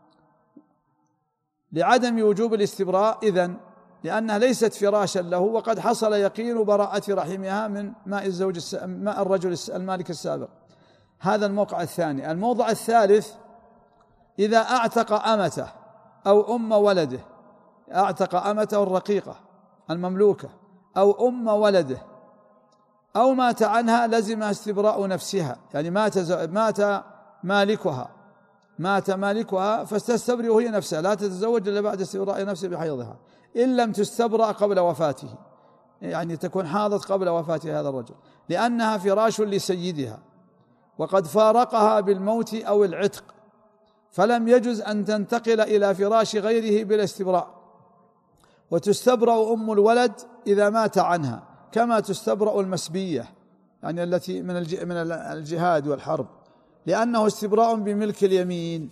لعدم وجوب الاستبراء إذن، لأنها ليست فراشا له، وقد حصل يقين براءة رحمها من ماء الرجل المالك السابق. هذا الموقع الثاني. الموضع الثالث إذا أعتق أمته أو أم ولده، أعتق أمته الرقيقة المملوكة أو أم ولده، أو مات عنها لزم استبراء نفسها، يعني مات مالكها فاستستبرئ هي نفسها، لا تتزوج إلا بعد استبراء نفسها بحيضها إن لم تستبرأ قبل وفاته، يعني تكون حاضت قبل وفاة هذا الرجل، لأنها فراش لسيدها وقد فارقها بالموت أو العتق، فلم يجز أن تنتقل إلى فراش غيره بلا استبراء. وتستبرأ أم الولد إذا مات عنها، كما تستبرأ المسبية، يعني التي من الجهاد والحرب، لأنه استبراء بملك اليمين.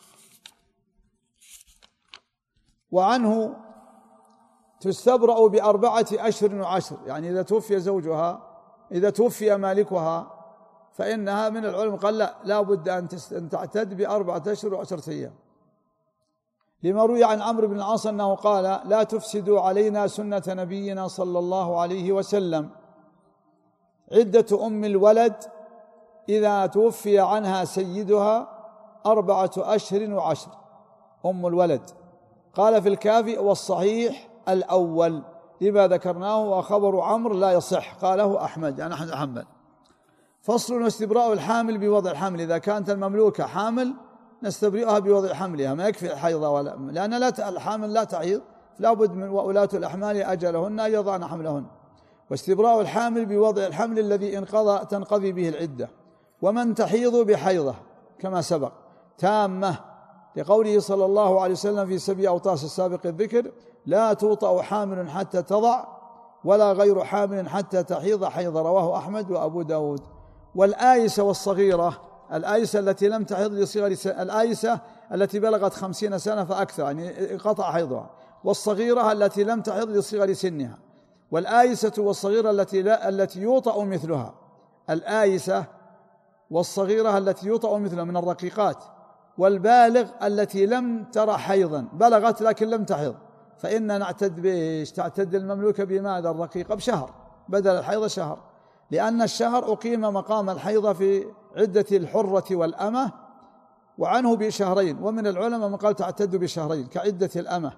وعنه تستبرأ ب4 أشهر و10، يعني إذا توفي زوجها، إذا توفي مالكها، فإنها من العلم قال لا بد أن تعتد ب4 أشهر و10 أيام، لما روي عن عمرو بن العاص أنه قال لا تفسدوا علينا سنة نبينا صلى الله عليه وسلم. عدة أم الولد إذا توفي عنها سيدها 4 أشهر و10 أم الولد. قال في الكافي والصحيح الأول لما ذكرناه، وخبر عمرو لا يصح، قاله أحمد يعني أحمد حنبل. فصل واستبراء الحامل بوضع الحمل، إذا كانت المملوكة حامل نستبرئها بوضع حملها، ما يكفي حيضة لأن الحامل لا تحيض، فلا بد من وأولاة الأحمال أجلهن أن يضعن حملهن. واستبراء الحامل بوضع الحمل الذي تنقضي به العدة، ومن تحيض بحيضة كما سبق تامة، لقوله صلى الله عليه وسلم في 7 أوطاس السابق الذكر لا توطأ حامل حتى تضع ولا غير حامل حتى تحيض حيض، رواه أحمد وأبو داود. والآيسة والصغيرة، الآيسة التي لم تحيض لصغر الآيسة التي بلغت 50 سنة فأكثر يعني قطع حيضها، والصغيرة التي لم تحيض لصغر سنها. والآيسة والصغيرة التي يوطأ مثلها، الآيسة والصغيرة التي يوطأ مثلها من الرقيقات. والبالغ التي لم ترى حيضا، بلغت لكن لم تحيض، فإن نعتد بإيش؟ تعتد المملوكة بماذا؟ الرقيقة بشهر بدل الحيض شهر، لأن الشهر أقيم مقام الحيض في عدة الحرة والأمة، وعنه بشهرين، ومن العلماء من قال تعتد بشهرين كعدة الأمة.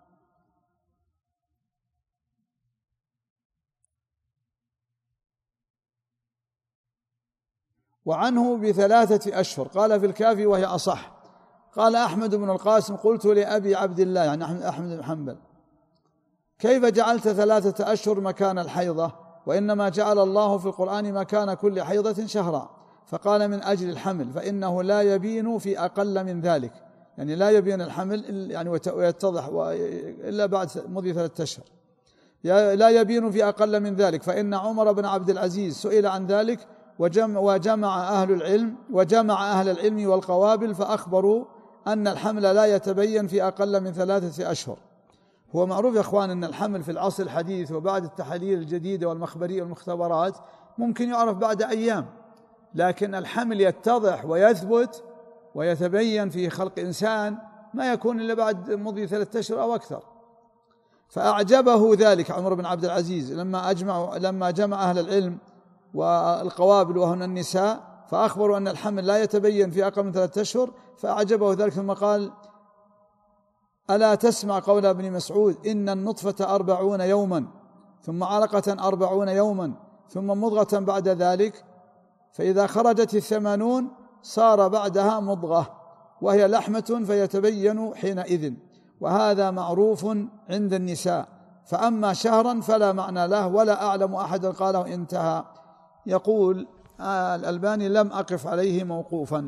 وعنه ب3 أشهر، قال في الكافي وهي أصح. قال أحمد بن القاسم قلت لأبي عبد الله يعني أحمد بن حنبل كيف جعلت 3 أشهر مكان الحيضة، وإنما جعل الله في القرآن مكان كل حيضة شهرا؟ فقال من أجل الحمل، فإنه لا يبين في أقل من ذلك، يعني لا يبين الحمل يعني ويتضح إلا بعد مضي 3 أشهر، لا يبين في أقل من ذلك. فإن عمر بن عبد العزيز سئل عن ذلك وجمع أهل العلم والقوابل فأخبروا أن الحمل لا يتبين في أقل من 3 أشهر. هو معروف يا أخوان أن الحمل في العصر الحديث وبعد التحاليل الجديدة والمخبرية والمختبرات ممكن يعرف بعد أيام، لكن الحمل يتضح ويثبت ويتبين في خلق إنسان ما يكون إلا بعد مضي 3 أشهر أو أكثر. فأعجبه ذلك عمر بن عبد العزيز لما جمع أهل العلم والقوابل وهن النساء فأخبروا أن الحمل لا يتبين في أقل من 3 أشهر، فأعجبه ذلك ثم قال ألا تسمع قول ابن مسعود إن النطفة 40 يوما ثم علقة 40 يوما ثم مضغة بعد ذلك، فإذا خرجت 80 صار بعدها مضغة وهي لحمة فيتبين حينئذ، وهذا معروف عند النساء. فأما شهرا فلا معنى له ولا أعلم أحد قاله انتهى. يقول الألباني لم أقف عليه موقوفا.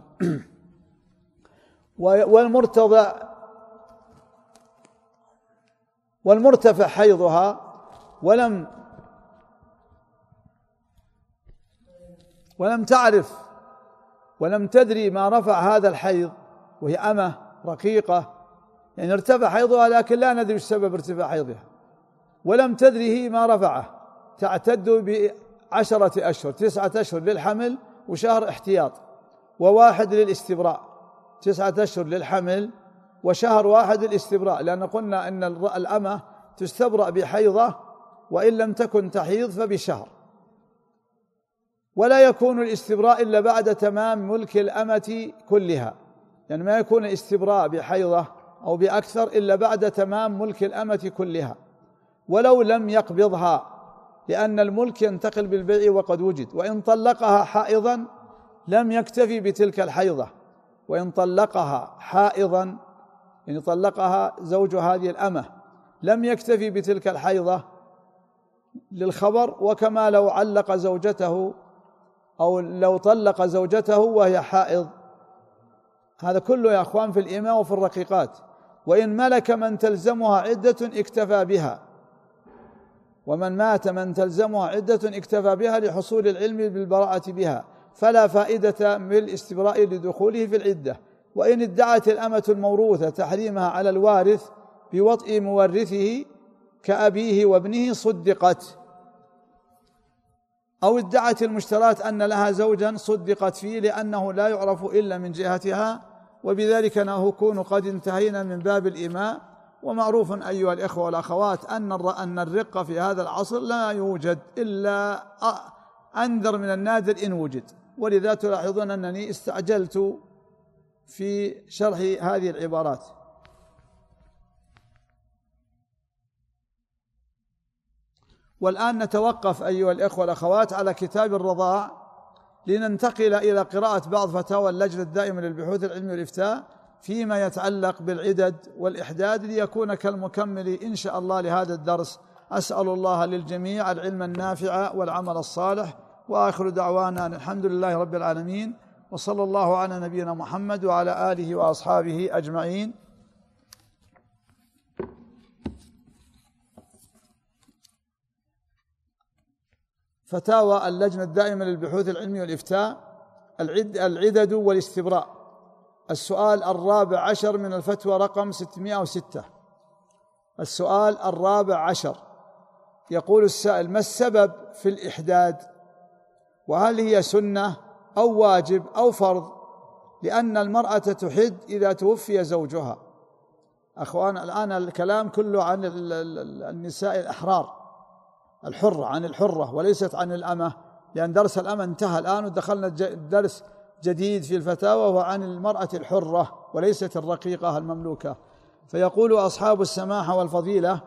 والمرتفع حيضها ولم تعرف ولم تدري ما رفع هذا الحيض، وهي أمة رقيقة يعني ارتفع حيضها لكن لا ندري سبب ارتفاع حيضها، ولم تدري هي ما رفعه، تعتد ب10 أشهر، 9 أشهر للحمل وشهر احتياط و1 للاستبراء، 9 أشهر للحمل وشهر 1 للاستبراء، لأن قلنا أن الأمة تستبرأ بحيضة وإن لم تكن تحيض فبشهر، ولا يكون الاستبراء إلا بعد تمام ملك الأمة كلها، يعني ما يكون الاستبراء بحيضة أو بأكثر إلا بعد تمام ملك الأمة كلها، ولو لم يقبضها، لأن الملك ينتقل بالبيع وقد وجد. وإن طلقها حائضا لم يكتفي بتلك الحيضة، وإن طلقها حائضا يعني طلقها زوج هذه الأمة لم يكتفي بتلك الحيضة للخبر، وكما لو علق زوجته أو لو طلق زوجته وهي حائض. هذا كله يا أخوان في الإماء وفي الرقيقات. وإن ملك من تلزمها عدة اكتفى بها، ومن مات من تلزمها عدة اكتفى بها لحصول العلم بالبراءة بها، فلا فائدة من الاستبراء لدخوله في العدة. وإن ادعت الأمة الموروثة تحريمها على الوارث بوطء مورثه كأبيه وابنه صدقت، أو ادعت المشترات أن لها زوجا صدقت فيه، لأنه لا يعرف إلا من جهتها. وبذلك نكون قد انتهينا من باب الإماء. ومعروف أيها الإخوة والأخوات أن الرق في هذا العصر لا يوجد إلا أنذر من النادر إن وجد، ولذا تلاحظون أنني استعجلت في شرح هذه العبارات. والآن نتوقف أيها الإخوة والأخوات على كتاب الرضاع لننتقل إلى قراءة بعض فتاوى اللجنة الدائمة للبحوث العلمية والإفتاء فيما يتعلق بالعدد والإحداد، ليكون كالمكمل إن شاء الله لهذا الدرس. أسأل الله للجميع العلم النافع والعمل الصالح، وآخر دعوانا الحمد لله رب العالمين، وصلى الله على نبينا محمد وعلى آله وأصحابه أجمعين. فتاوى اللجنة الدائمة للبحوث العلمية والإفتاء، العدد والاستبراء. السؤال 14 من الفتوى رقم 606. السؤال 14 يقول السائل: ما السبب في الإحداد؟ وهل هي سنة أو واجب أو فرض؟ لأن المرأة تحد إذا توفي زوجها. أخوان، الآن الكلام كله عن النساء الأحرار، الحرة، عن الحرة وليست عن الأمة، لأن درس الأمة انتهى الآن ودخلنا درس جديد في الفتاوى، وهو عن المرأة الحرة وليست الرقيقة المملوكة. فيقول أصحاب السماحة والفضيلة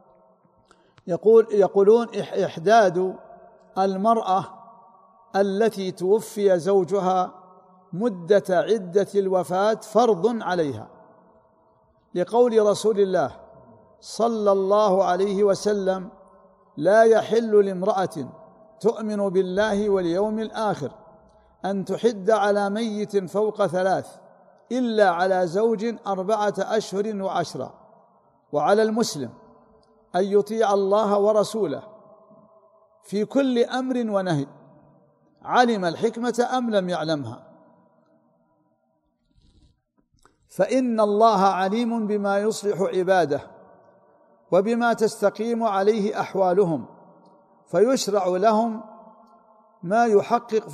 يقولون إحداد المرأة التي توفي زوجها مدة عدة الوفاة فرض عليها، لقول رسول الله صلى الله عليه وسلم: لا يحل لامرأة تؤمن بالله واليوم الآخر أن تحد على ميت فوق 3 إلا على زوج 4 أشهر وعشرا. وعلى المسلم أن يطيع الله ورسوله في كل أمر ونهي، علم الحكمة أم لم يعلمها، فإن الله عليم بما يصلح عباده وبما تستقيم عليه أحوالهم، فيشرع لهم ما يحقق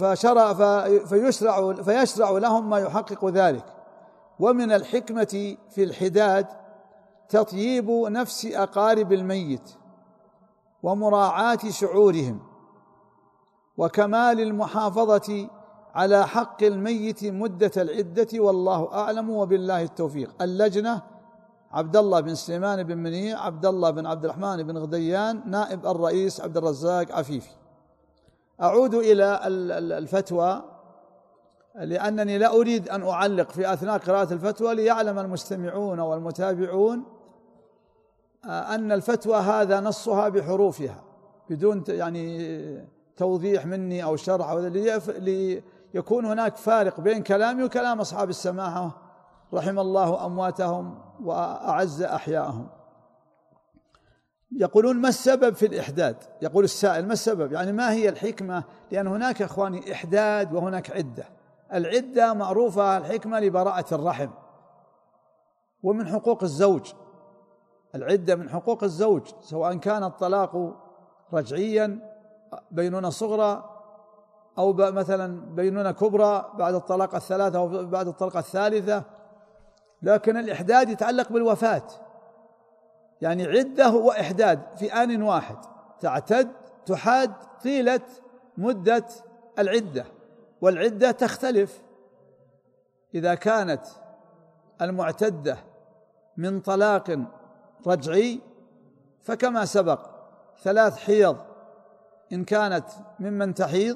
فيشرع لهم ما يحقق ذلك. ومن الحكمة في الحداد تطييب نفس أقارب الميت ومراعاة شعورهم، وكمال المحافظة على حق الميت مدة العدة، والله أعلم وبالله التوفيق. اللجنة: عبد الله بن سليمان بن منيع، عبد الله بن عبد الرحمن بن غديان، نائب الرئيس عبد الرزاق عفيفي. أعود إلى الفتوى، لأنني لا أريد أن أعلق في أثناء قراءة الفتوى، ليعلم المستمعون والمتابعون أن الفتوى هذا نصها بحروفها بدون توضيح مني أو شرح، ليكون هناك فارق بين كلامي وكلام أصحاب السماحة رحم الله أمواتهم وأعز أحياءهم. يقولون: ما السبب في الإحداد؟ يقول السائل: ما السبب؟ ما هي الحكمة؟ لأن هناك إخواني إحداد وهناك عدة. العدة معروفة الحكمة لبراءة الرحم، ومن حقوق الزوج. العدة من حقوق الزوج، سواء كان الطلاق رجعيا بينونة صغرى، أو مثلا بينونة كبرى بعد الطلاق 3 أو بعد الطلقة 3. لكن الإحداد يتعلق بالوفاة، عدة وإحداد في آن واحد، تحاد طيلة مدة العدة. والعدة تختلف، إذا كانت المعتدة من طلاق رجعي فكما سبق 3 حيض إن كانت ممن تحيض،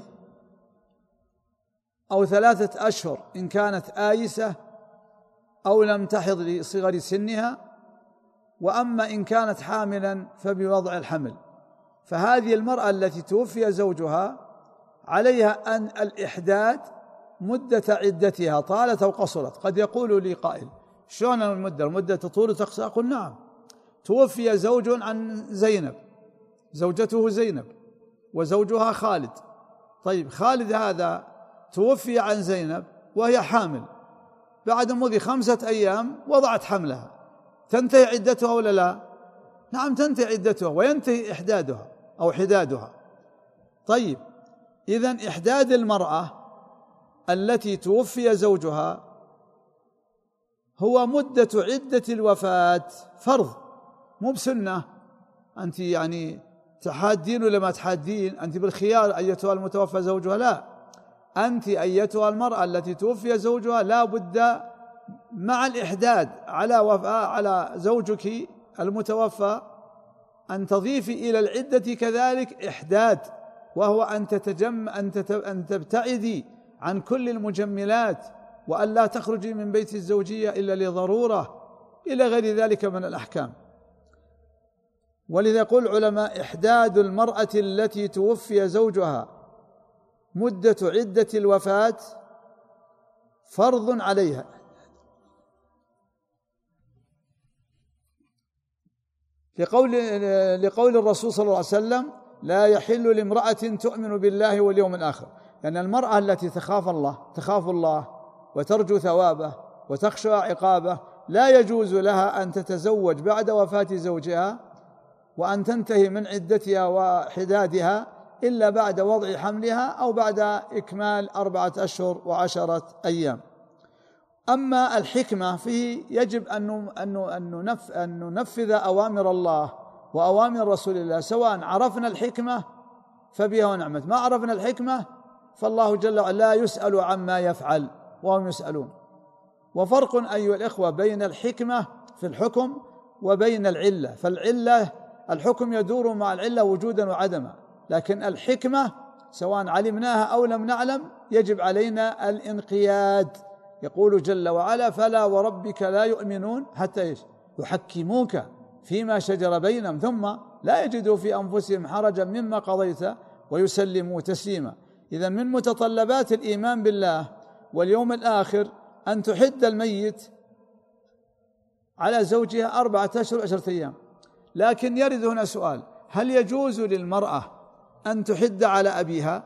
أو 3 أشهر إن كانت آيسة أو لم تحض لصغر سنها، وأما إن كانت حاملا فبوضع الحمل. فهذه المرأة التي توفي زوجها عليها أن الإحداد مدة عدتها طالت أو قصرت. قد يقول لي قائل: شلون المدة تطول وتقصر؟ أقول: نعم، توفي زوج عن زينب، زوجته زينب وزوجها خالد. طيب، خالد هذا توفي عن زينب وهي حامل، بعد مضي 5 أيام وضعت حملها، تنتهي عدتها ولا لا؟ نعم، تنتهي عدتها وينتهي إحدادها أو حدادها. طيب، إذن إحداد المرأة التي توفي زوجها هو مدة عدة الوفاة فرض، مو بسنة. أنت تحادين ولا ما تحادين؟ أنت بالخيار أيتها المتوفى زوجها، لا، أنت أيتها المرأة التي توفي زوجها لا بد مع الإحداد على زوجك المتوفى أن تضيفي إلى العدة كذلك إحداد، وهو أن تبتعدي عن كل المجملات، وأن لا تخرجي من بيت الزوجية إلا لضرورة، إلى غير ذلك من الأحكام. ولذا يقول العلماء: إحداد المرأة التي توفي زوجها مدة عدة الوفاة فرض عليها، لقول الرسول صلى الله عليه وسلم: لا يحل لامرأة تؤمن بالله واليوم الآخر. لأن المرأة التي تخاف الله وترجو ثوابه وتخشى عقابه لا يجوز لها أن تتزوج بعد وفاة زوجها وأن تنتهي من عدتها وحدادها إلا بعد وضع حملها أو بعد إكمال 4 أشهر و10 أيام. أما الحكمة فيه يجب أن ننفذ أوامر الله وأوامر رسول الله، سواء عرفنا الحكمة فبها ونعمت، ما عرفنا الحكمة فالله جل وعلا لا يسأل عما يفعل وهم يسألون. وفرق أيها الإخوة بين الحكمة في الحكم وبين العلة. فالعلة الحكم يدور مع العلة وجودا وعدما، لكن الحكمة سواء علمناها أو لم نعلم يجب علينا الانقياد. يقول جل وعلا: فلا وربك لا يؤمنون حتى يحكموك فيما شجر بينهم ثم لا يجدوا في أنفسهم حرجا مما قضيت ويسلموا تسليما. إذن من متطلبات الإيمان بالله واليوم الآخر أن تحد الميت على زوجها 4 أشهر و10 أيام. لكن يرد هنا سؤال: هل يجوز للمرأة أن تحد على أبيها،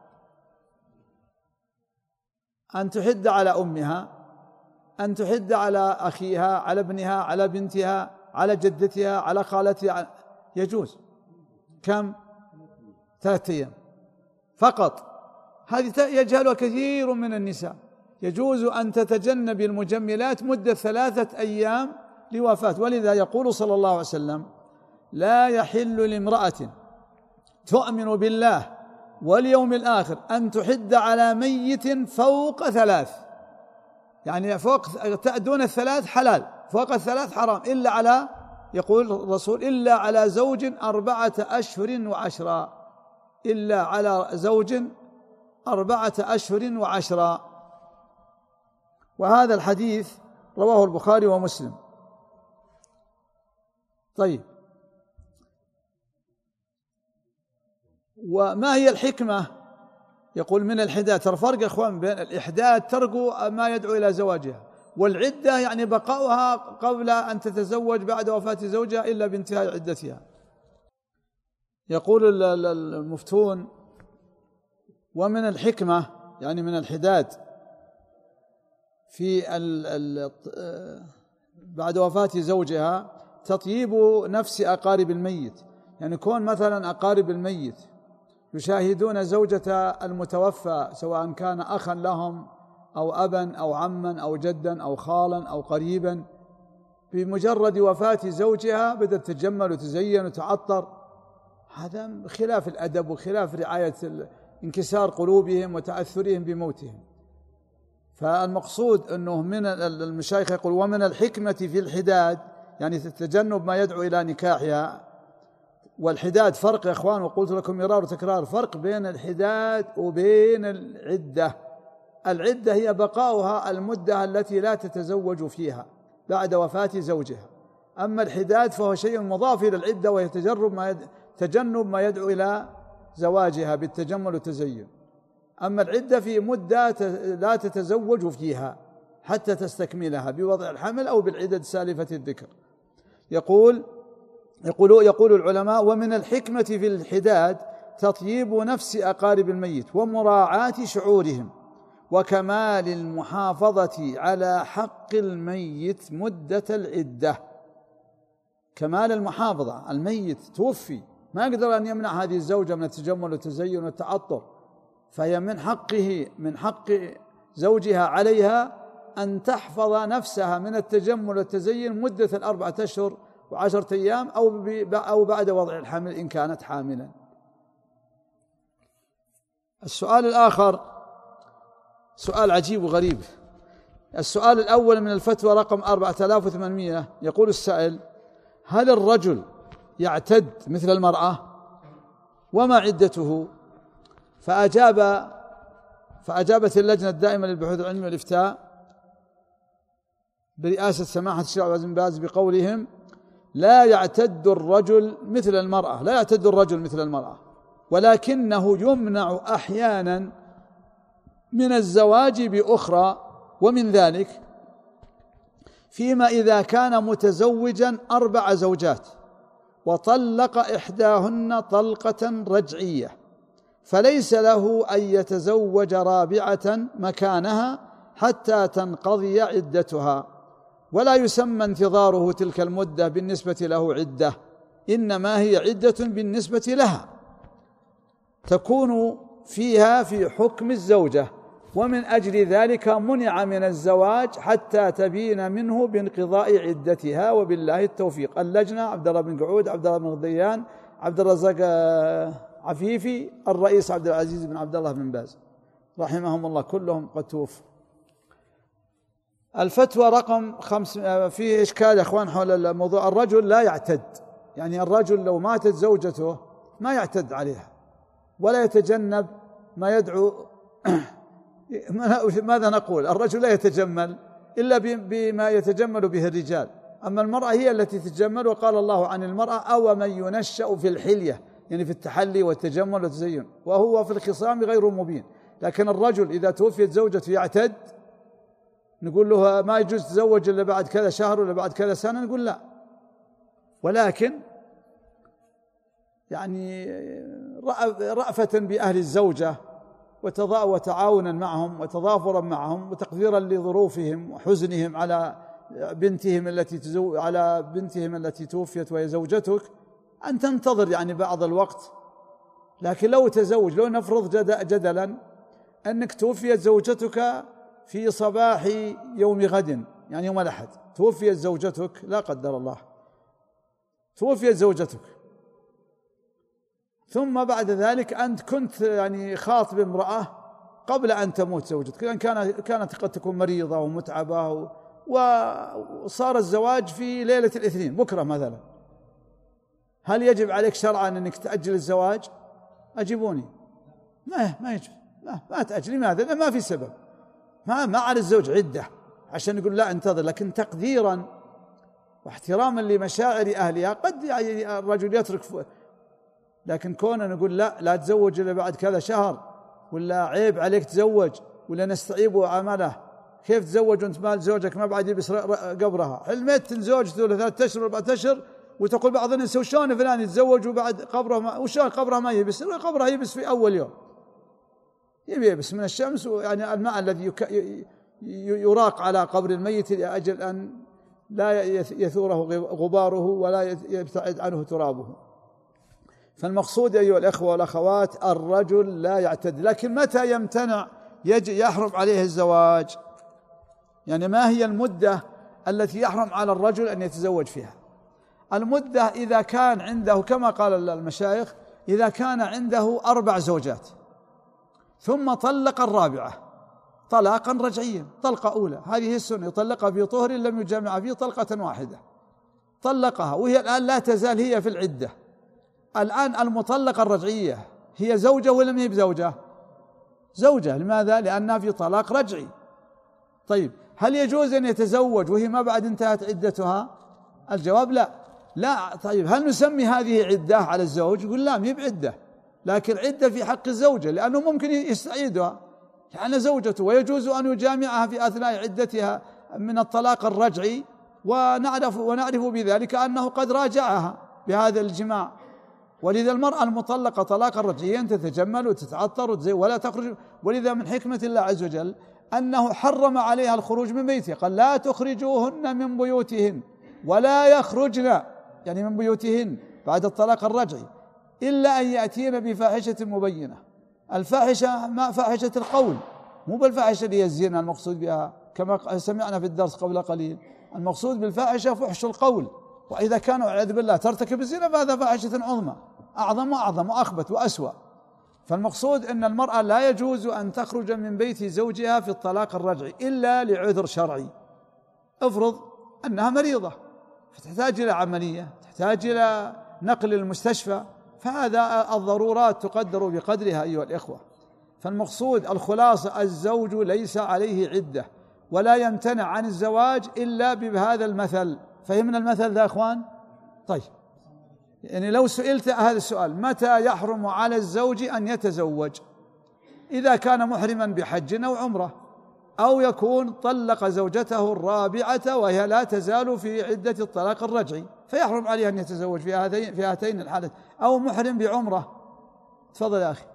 أن تحد على أمها، أن تحد على أخيها، على ابنها، على بنتها، على جدتها، على خالتها؟ يجوز. كم؟ 3 أيام فقط. هذه يجهلها كثير من النساء. يجوز أن تتجنب المجملات مدة 3 أيام لوفاة. ولذا يقول صلى الله عليه وسلم: لا يحل لامرأة تؤمن بالله واليوم الآخر أن تحد على ميت فوق 3، يعني فوق دون 3 حلال، فوق 3 حرام، إلا على، يقول الرسول: إلا على زوج 4 أشهر و10، إلا على زوج 4 أشهر و10. وهذا الحديث رواه البخاري ومسلم. طيب، وما هي الحكمة؟ يقول من الحداد. ترى فرق يا اخوان بين الإحداد ترك ما يدعو إلى زواجها، والعدة يعني بقاؤها قبل أن تتزوج بعد وفاة زوجها إلا بانتهاء عدتها. يقول المفتون: ومن الحكمة يعني من الحداد في بعد وفاة زوجها تطيب نفس أقارب الميت. يعني كون مثلا أقارب الميت يشاهدون زوجة المتوفى سواء كان أخا لهم أو أبا أو عما أو جدا أو خالا أو قريبا، بمجرد وفاة زوجها بدأت تتجمل وتزين وتعطر. هذا خلاف الأدب وخلاف رعاية انكسار قلوبهم وتأثرهم بموتهم. فالمقصود أنه من المشايخ يقول: ومن الحكمة في الحداد يعني تجنب ما يدعو إلى نكاحها. والحداد فرق يا إخوان، وقلت لكم مرار وتكرار، فرق بين الحداد وبين العدة. العدة هي بقاؤها المدة التي لا تتزوج فيها بعد وفاة زوجها، أما الحداد فهو شيء مضاف إلى العدة، وهي تجنب ما يدعو إلى زواجها بالتجمل والتزين. أما العدة في مدة لا تتزوج فيها حتى تستكملها بوضع الحمل أو بالعدد سالفة الذكر. يقول العلماء: ومن الحكمة في الحداد تطيب نفس أقارب الميت ومراعاة شعورهم وكمال المحافظة على حق الميت مدة العدة. كمال المحافظة، الميت توفي ما يقدر أن يمنع هذه الزوجة من التجمل والتزين والتعطر، فهي من حق زوجها عليها أن تحفظ نفسها من التجمل والتزين مدة 4 أشهر و10 أيام أو بعد وضع الحمل إن كانت حاملا. السؤال الآخر سؤال عجيب وغريب. السؤال الأول من الفتوى رقم 4800. يقول السائل: هل الرجل يعتد مثل المرأة؟ وما عدته؟ فأجابت اللجنة الدائمة للبحوث العلمية والإفتاء برئاسة سماحة الشيخ عبد العزيز بن باز بقولهم: لا يعتد الرجل مثل المرأة، لا يعتد الرجل مثل المرأة، ولكنه يمنع أحيانا من الزواج بأخرى، ومن ذلك فيما إذا كان متزوجا 4 زوجات وطلق إحداهن طلقة رجعية، فليس له أن يتزوج رابعة مكانها حتى تنقضي عدتها، ولا يسمى انتظاره تلك المدة بالنسبة له عدة، إنما هي عدة بالنسبة لها تكون فيها في حكم الزوجة، ومن أجل ذلك منع من الزواج حتى تبين منه بانقضاء عدتها، وبالله التوفيق. اللجنة: عبد الله بن قعود، عبد الله بن غضيان، عبد الرزاق عفيفي، الرئيس عبد العزيز بن عبد الله بن باز. رحمهم الله كلهم قد توفوا. الفتوى رقم 5 فيه إشكال يا أخوان حول الموضوع. الرجل لا يعتد، يعني الرجل لو ماتت زوجته ما يعتد عليها ولا يتجنب ما يدعو ماذا نقول؟ الرجل لا يتجمل إلا بما يتجمل به الرجال، أما المرأة هي التي تتجمل. وقال الله عن المرأة: أو من ينشأ في الحلية، يعني في التحلي والتجمل والتزين، وهو في الخصام غير مبين. لكن الرجل إذا توفيت زوجته يعتد، نقول له ما يجوز تزوج إلا بعد كذا شهر ولا بعد كذا سنة، نقول لا. ولكن يعني رأفة بأهل الزوجة وتعاونا معهم وتضافرا معهم وتقديرا لظروفهم وحزنهم على بنتهم التي توفيت وهي زوجتك، أن تنتظر يعني بعض الوقت. لكن لو تزوج، لو نفرض جدلا أنك توفيت زوجتك في صباح يوم غد، يعني يوم الأحد توفيت زوجتك، لا قدر الله توفيت زوجتك، ثم بعد ذلك أنت كنت يعني خاطب امرأة قبل أن تموت زوجتك، لأن كانت قد تكون مريضة ومتعبة، وصار الزواج في ليلة الاثنين بكرة مثلا، هل يجب عليك شرعا أنك تأجل الزواج؟ أجيبوني. ما يجب، ما تأجل. لماذا؟ لأن ما في سبب، ما على الزوج عدة عشان يقول لا انتظر. لكن تقديرا واحتراما لمشاعر أهلها قد يعني الرجل يترك، لكن كوننا نقول لا تزوج إلا بعد كذا شهر، ولا عيب عليك تزوج، ولا نستعيب عمله. كيف تزوج وانت مال زوجك ما بعد يلبس قبرها؟ حلمت زوجته له 3 أشهر 4 أشهر، وتقول بعض الناس وشون فلان يتزوج وبعد قبره وشون قبره ما يلبس؟ قبره يلبس في أول يوم، يلبس من الشمس، يعني الماء الذي يراق على قبر الميت لأجل أن لا يثوره غباره ولا يبتعد عنه ترابه. فالمقصود أيها الأخوة والأخوات الرجل لا يعتد. لكن متى يمتنع يحرم عليه الزواج؟ يعني ما هي المدة التي يحرم على الرجل أن يتزوج فيها؟ المدة إذا كان عنده كما قال المشايخ، إذا كان عنده 4 زوجات ثم طلق الرابعة طلاقا رجعيا، طلقة أولى، هذه السنة، يطلقها في طهر لم يجامع فيه طلقة واحدة، طلقها وهي الآن لا تزال هي في العدة. الآن المطلقة الرجعية هي زوجة ولا ما هي بزوجة؟ زوجة. لماذا؟ لأنها في طلاق رجعي. طيب هل يجوز أن يتزوج وهي ما بعد انتهت عدتها؟ الجواب لا. طيب هل نسمي هذه عدة على الزوج؟ يقول لا، ما هي بعدة، لكن عدة في حق الزوجة، لأنه ممكن يستعيدها، يعني زوجته، ويجوز أن يجامعها في أثناء عدتها من الطلاق الرجعي، ونعرف بذلك أنه قد راجعها بهذا الجماع. ولذا المرأة المطلقة طلاقا رجعيا تتجمل وتتعطر ولا تخرج. ولذا من حكمة الله عز وجل أنه حرم عليها الخروج من بيتها، قال لا تخرجوهن من بيوتهن ولا يخرجن، يعني من بيوتهن بعد الطلاق الرجعي، إلا أن يأتين بفاحشة مبينة. الفاحشة ما فاحشة القول، مو بالفاحشة اللي هي الزنا المقصود بها كما سمعنا في الدرس قبل قليل. المقصود بالفاحشة فحش القول، وإذا كانوا والعياذ بالله ترتكب الزنا فهذا فاحشة عظمى، أعظم وأخبث وأسوأ. فالمقصود أن المرأة لا يجوز أن تخرج من بيت زوجها في الطلاق الرجعي إلا لعذر شرعي. افرض أنها مريضة فتحتاج إلى عملية، تحتاج إلى نقل المستشفى، فهذا الضرورات تقدر بقدرها أيها الإخوة. فالمقصود الخلاصة الزوج ليس عليه عدة ولا يمتنع عن الزواج إلا بهذا المثل. فهمنا المثل ذا أخوان؟ طيب، يعني لو سئلت هذا السؤال متى يحرم على الزوج أن يتزوج؟ إذا كان محرما بحج أو عمرة، أو يكون طلق زوجته الرابعة وهي لا تزال في عدة الطلاق الرجعي، فيحرم عليه أن يتزوج في هاتين الحالات، أو محرم بعمرة. تفضل يا أخي.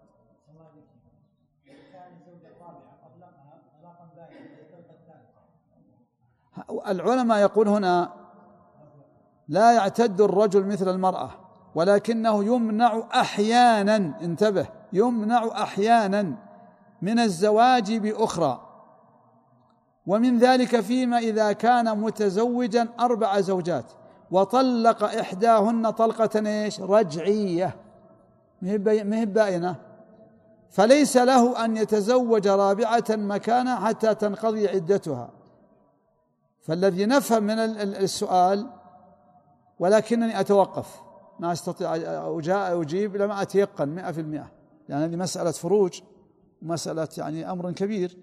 العلماء يقول هنا لا يعتد الرجل مثل المرأة، ولكنه يمنع أحيانا، انتبه، يمنع أحيانا من الزواج بأخرى، ومن ذلك فيما إذا كان متزوجا 4 زوجات وطلق إحداهن طلقة رجعية، ما هي باينة، فليس له أن يتزوج رابعة مكانها حتى تنقضي عدتها. فالذي نفهم من السؤال، ولكنني أتوقف، ما أستطيع أجيب لما أتيقن 100%، يعني هذه مسألة فروج، مسألة يعني أمر كبير.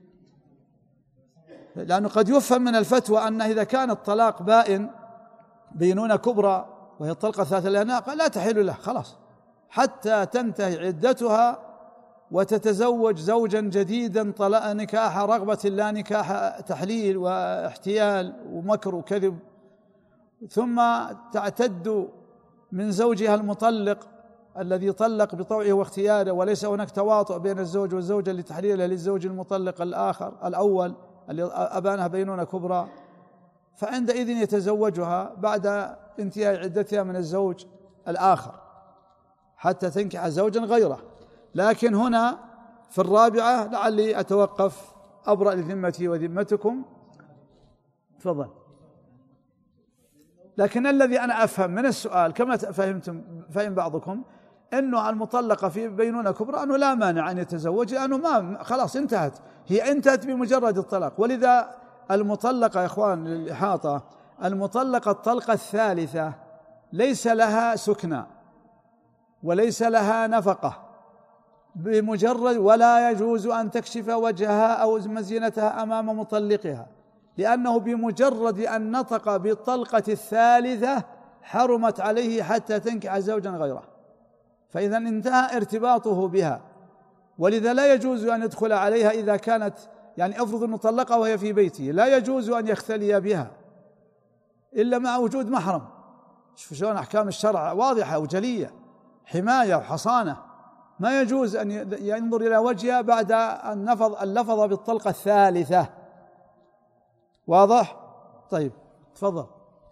لأنه قد يفهم من الفتوى أن إذا كان الطلاق بائن بينونة كبرى وهي الطلقة الثالثة لا تحل له خلاص حتى تنتهي عدتها وتتزوج زوجا جديدا طلاق نكاح رغبة لا نكاح تحليل واحتيال ومكر وكذب، ثم تعتد من زوجها المطلق الذي طلق بطوعه واختياره، وليس هناك تواطؤ بين الزوج والزوجة لتحليلها للزوج المطلق الأول اللي أبانها بينونة كبرى، فعندئذ يتزوجها بعد انتهاء عدتها من الزوج الآخر حتى تنكح زوجا غيره. لكن هنا في الرابعة لعلي أتوقف، أبرأ لذمتي وذمتكم. تفضل. لكن الذي أنا أفهم من السؤال كما فهم بعضكم أنه المطلقة في بينونة كبرى أنه لا مانع أن يتزوج، لأنه ما خلاص انتهت، هي انتهت بمجرد الطلاق. ولذا المطلقة يا إخوان للإحاطة، المطلقة الطلقة الثالثة ليس لها سكنى وليس لها نفقة بمجرد، ولا يجوز أن تكشف وجهها أو مزينتها أمام مطلقها، لأنه بمجرد أن نطق بالطلقة الثالثة حرمت عليه حتى تنكح زوجا غيره، فإذا انتهى ارتباطه بها. ولذا لا يجوز أن يدخل عليها إذا كانت، يعني أفرض أنه طلقها وهي في بيته، لا يجوز أن يختلي بها إلا مع وجود محرم. شوف شلون أحكام الشرع واضحة وجلية، حماية وحصانة، ما يجوز أن ينظر إلى وجهها بعد أن اللفظ بالطلقة الثالثة. واضح؟ طيب تفضل.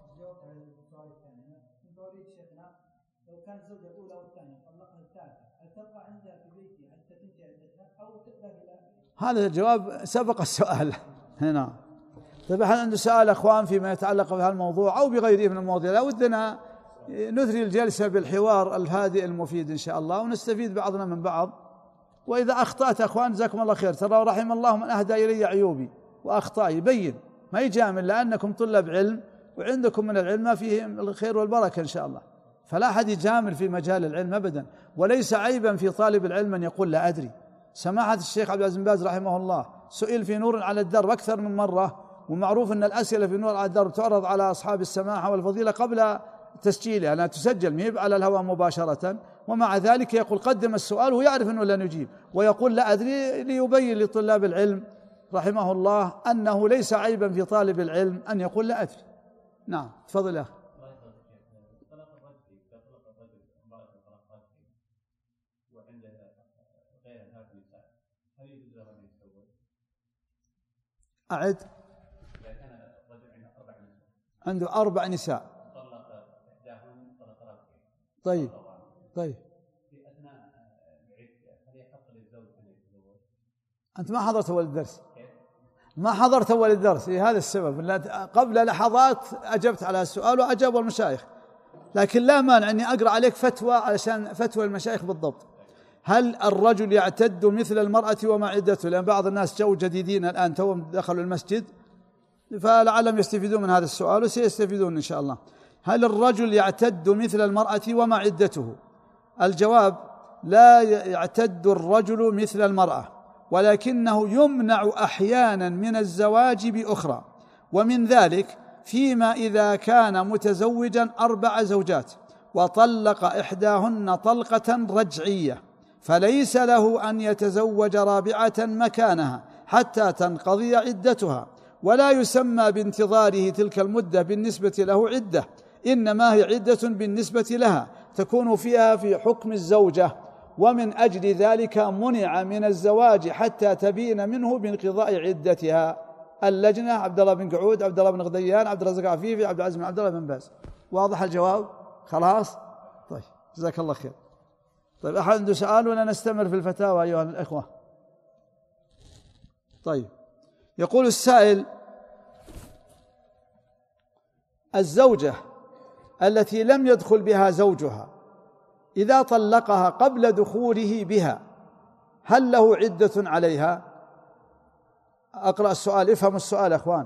هذا الجواب سبق السؤال هنا. طيب احنا عنده سؤال اخوان فيما يتعلق بهذا الموضوع او بغيره من المواضيع، لا ودنا نثري الجلسة بالحوار الهادئ المفيد ان شاء الله، ونستفيد بعضنا من بعض. واذا اخطأت اخوان جزاكم الله خير، ترى رحم الله من اهدى الي عيوبي واخطائي، يبين ما يجامل، لانكم طلاب علم وعندكم من العلم ما فيه الخير والبركة ان شاء الله، فلا احد يجامل في مجال العلم ابدا. وليس عيبا في طالب العلم ان يقول لا ادري. سماحة الشيخ عبد العزيز بن باز رحمه الله سئل في نور على الدرب أكثر من مرة، ومعروف أن الأسئلة في نور على الدرب تعرض على أصحاب السماحة والفضيلة قبل تسجيلها، لا تسجل مهيب على الهواء مباشرة، ومع ذلك يقول قدم السؤال ويعرف أنه لا نجيب، ويقول لا أدري ليبين لطلاب العلم رحمه الله أنه ليس عيبا في طالب العلم أن يقول لا أدري. نعم تفضل يا أخي. أعد. عنده 4 نساء. طيب أنت ما حضرت أول الدرس؟ ما حضرت أول الدرس، هذا السبب. قبل لحظات أجبت على السؤال وأجاب المشايخ، لكن لا مانع أني أقرأ عليك فتوى علشان فتوى المشايخ بالضبط. هل الرجل يعتد مثل المرأة وما عدته؟ لأن بعض الناس جو جديدين الآن توهم دخلوا المسجد، فلعلهم يستفيدون من هذا السؤال وسيستفيدون إن شاء الله. هل الرجل يعتد مثل المرأة وما عدته؟ الجواب: لا يعتد الرجل مثل المرأة، ولكنه يمنع أحيانا من الزواج بأخرى، ومن ذلك فيما إذا كان متزوجا 4 زوجات وطلق إحداهن طلقة رجعية، فليس له أن يتزوج رابعة مكانها حتى تنقضي عدتها، ولا يسمى بانتظاره تلك المدة بالنسبة له عدة، إنما هي عدة بالنسبة لها تكون فيها في حكم الزوجة، ومن أجل ذلك منع من الزواج حتى تبين منه بانقضاء عدتها. اللجنة: عبد الله بن قعود، عبد الله بن غديان، عبد الرزاق عفيفي، عبد العزيز بن عبد الله بن باز. واضح الجواب؟ خلاص؟ طيب جزاك الله خير. طيب أحد عنده سؤال ولا نستمر في الفتاوى أيها الإخوة؟ طيب يقول السائل: الزوجة التي لم يدخل بها زوجها إذا طلقها قبل دخوله بها هل له عدة عليها؟ أقرأ السؤال، افهموا السؤال يا أخوان.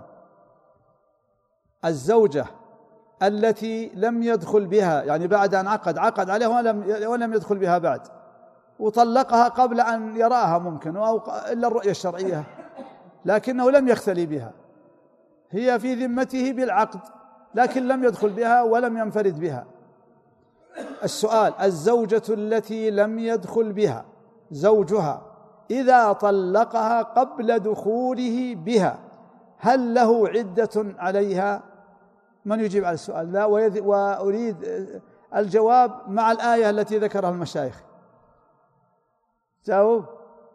الزوجة التي لم يدخل بها، يعني بعد أن عقد عليها ولم يدخل بها بعد، وطلقها قبل أن يراها ممكن، أو إلا الرؤية الشرعية، لكنه لم يختلي بها، هي في ذمته بالعقد لكن لم يدخل بها ولم ينفرد بها. السؤال: الزوجة التي لم يدخل بها زوجها إذا طلقها قبل دخوله بها هل له عدة عليها؟ من يجيب على السؤال ذا؟ وأريد الجواب مع الآية التي ذكرها المشايخ. جاوب.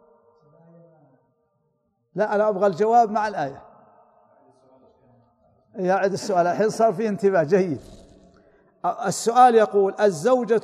لا، أنا أبغى الجواب مع الآية. يعد السؤال، الحين صار فيه انتباه جيد. السؤال يقول: الزوجة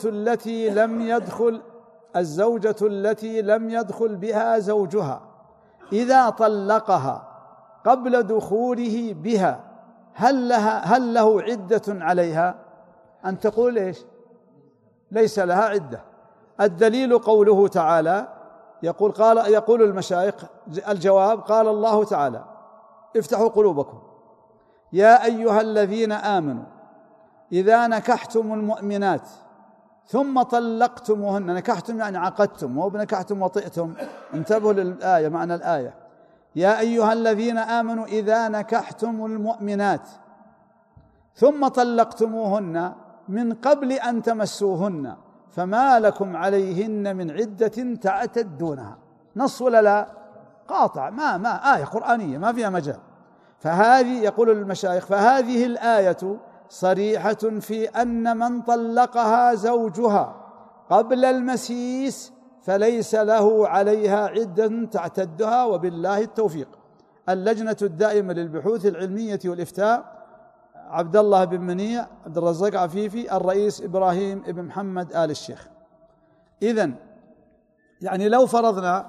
التي لم يدخل بها زوجها إذا طلقها قبل دخوله بها هل له عدة عليها؟ أن تقول إيش؟ ليس لها عدة. الدليل قوله تعالى، يقول المشايخ الجواب: قال الله تعالى: افتحوا قلوبكم يا أيها الذين آمنوا إذا نكحتم المؤمنات ثم طلقتموهن. نكحتم يعني عقدتم، مو بنكحتم وطئتم. انتبهوا للآية، معنى الآية: يا أيها الذين آمنوا إذا نكحتم المؤمنات ثم طلقتموهن من قبل أن تمسوهن فما لكم عليهن من عدة تعتدونها. نص ولا لا؟ قاطع، ما آية قرآنية ما فيها مجال. فهذه، يقول المشايخ، فهذه الآية صريحة في أن من طلقها زوجها قبل المسيس فليس له عليها عدة تعتدها، وبالله التوفيق. اللجنة الدائمة للبحوث العلمية والإفتاء، عبد الله بن منيع، عبد الرزاق عفيفي، الرئيس إبراهيم بن محمد آل الشيخ. إذن يعني لو فرضنا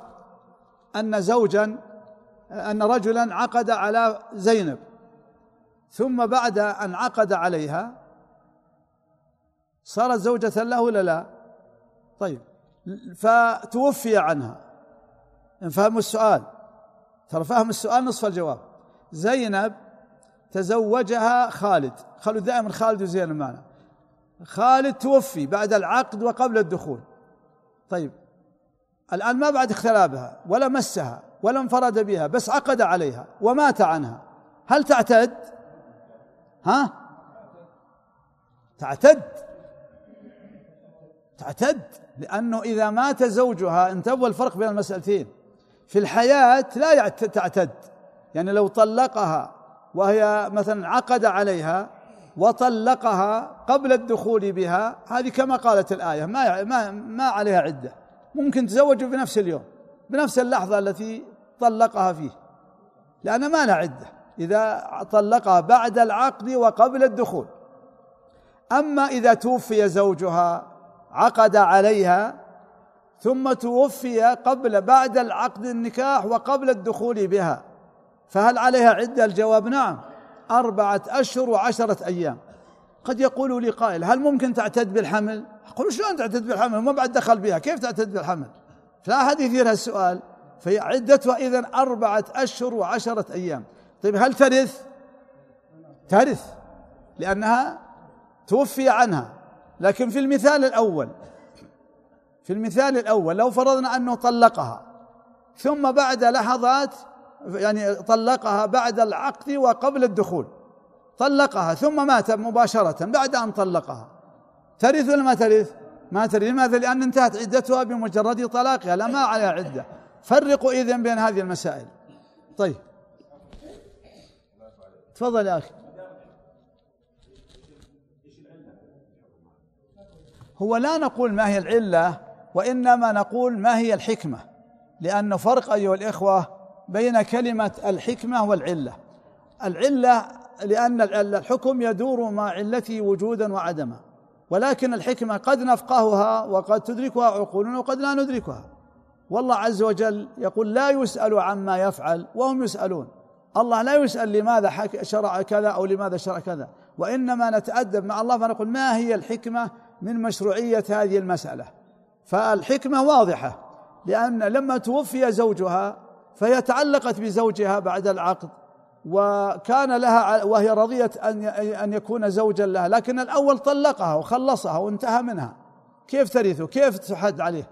أن رجلا عقد على زينب، ثم بعد أن عقد عليها صارت زوجة له ولا لا؟ طيب، فتوفي عنها. فهموا السؤال؟ ترى فهم السؤال نصف الجواب. زينب تزوجها خالد دائما خالد وزينب معنا. خالد توفي بعد العقد وقبل الدخول. طيب، الآن ما بعد اختلى بها ولا مسها ولا انفرد بها، بس عقد عليها ومات عنها، هل تعتد؟ تعتد، لأنه إذا مات زوجها، انتبهوا الفرق بين المسألتين. في الحياة لا تعتد، يعني لو طلقها وهي مثلا عقد عليها وطلقها قبل الدخول بها، هذه كما قالت الآية ما عليها عدة، ممكن تزوج بنفس اليوم بنفس اللحظة التي طلقها فيه، لأن ما لها عدة إذا طلقها بعد العقد وقبل الدخول. أما إذا توفي زوجها عقد عليها ثم توفي بعد العقد النكاح وقبل الدخول بها، فهل عليها عدة؟ الجواب نعم، 4 أشهر و10 أيام. قد يقول لي قائل: هل ممكن تعتد بالحمل؟ أقول: شلون تعتد بالحمل وما بعد دخل بها؟ كيف تعتد بالحمل؟ فلا أحد يثير هالسؤال. فعدتها إذن 4 أشهر و10 أيام. طيب، هل ترث لأنها توفي عنها؟ لكن في المثال الأول لو فرضنا أنه طلقها ثم بعد لحظات، يعني طلقها بعد العقد وقبل الدخول، طلقها ثم مات مباشرة بعد أن طلقها، ترث ولا ما ترث؟ ما ترث. لماذا؟ لأن انتهت عدتها بمجرد طلاقها، لا ما عليها عدة. فرقوا إذن بين هذه المسائل. طيب، تفضل يا أخي. هو لا نقول ما هي العلة، وإنما نقول ما هي الحكمة، لأنه فرق أيها الإخوة بين كلمة الحكمة والعلة. العلة لأن الحكم يدور مع علته وجودا وعدما، ولكن الحكمة قد نفقهها وقد تدركها عقولنا وقد لا ندركها. والله عز وجل يقول: لا يسأل عما يفعل وهم يسألون. الله لا يسأل لماذا شرع كذا أو لماذا شرع كذا، وإنما نتأدب مع الله فنقول: ما هي الحكمة من مشروعية هذه المسألة؟ فالحكمة واضحة، لأن لما توفي زوجها فهي تعلقت بزوجها بعد العقد، وكان لها وهي رضية أن يكون زوجا لها، لكن الأول طلقها وخلصها وانتهى منها، كيف ترثه؟ كيف تحد عليه؟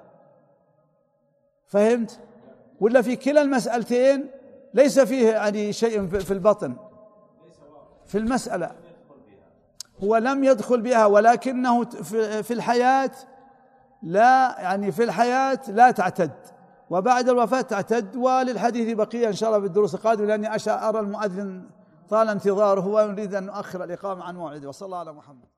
فهمت؟ ولا في كلا المسألتين ليس فيه يعني شيء في البطن في المسألة، هو لم يدخل بها ولكنه في الحياة لا، يعني في الحياة لا تعتد، وبعد الوفاة تعتد. وللحديث بقية إن شاء الله في الدروس القادمة، لأني أرى المؤذن طال انتظاره ونريد أن نؤخر الإقامة عن موعده. وصلى الله على محمد.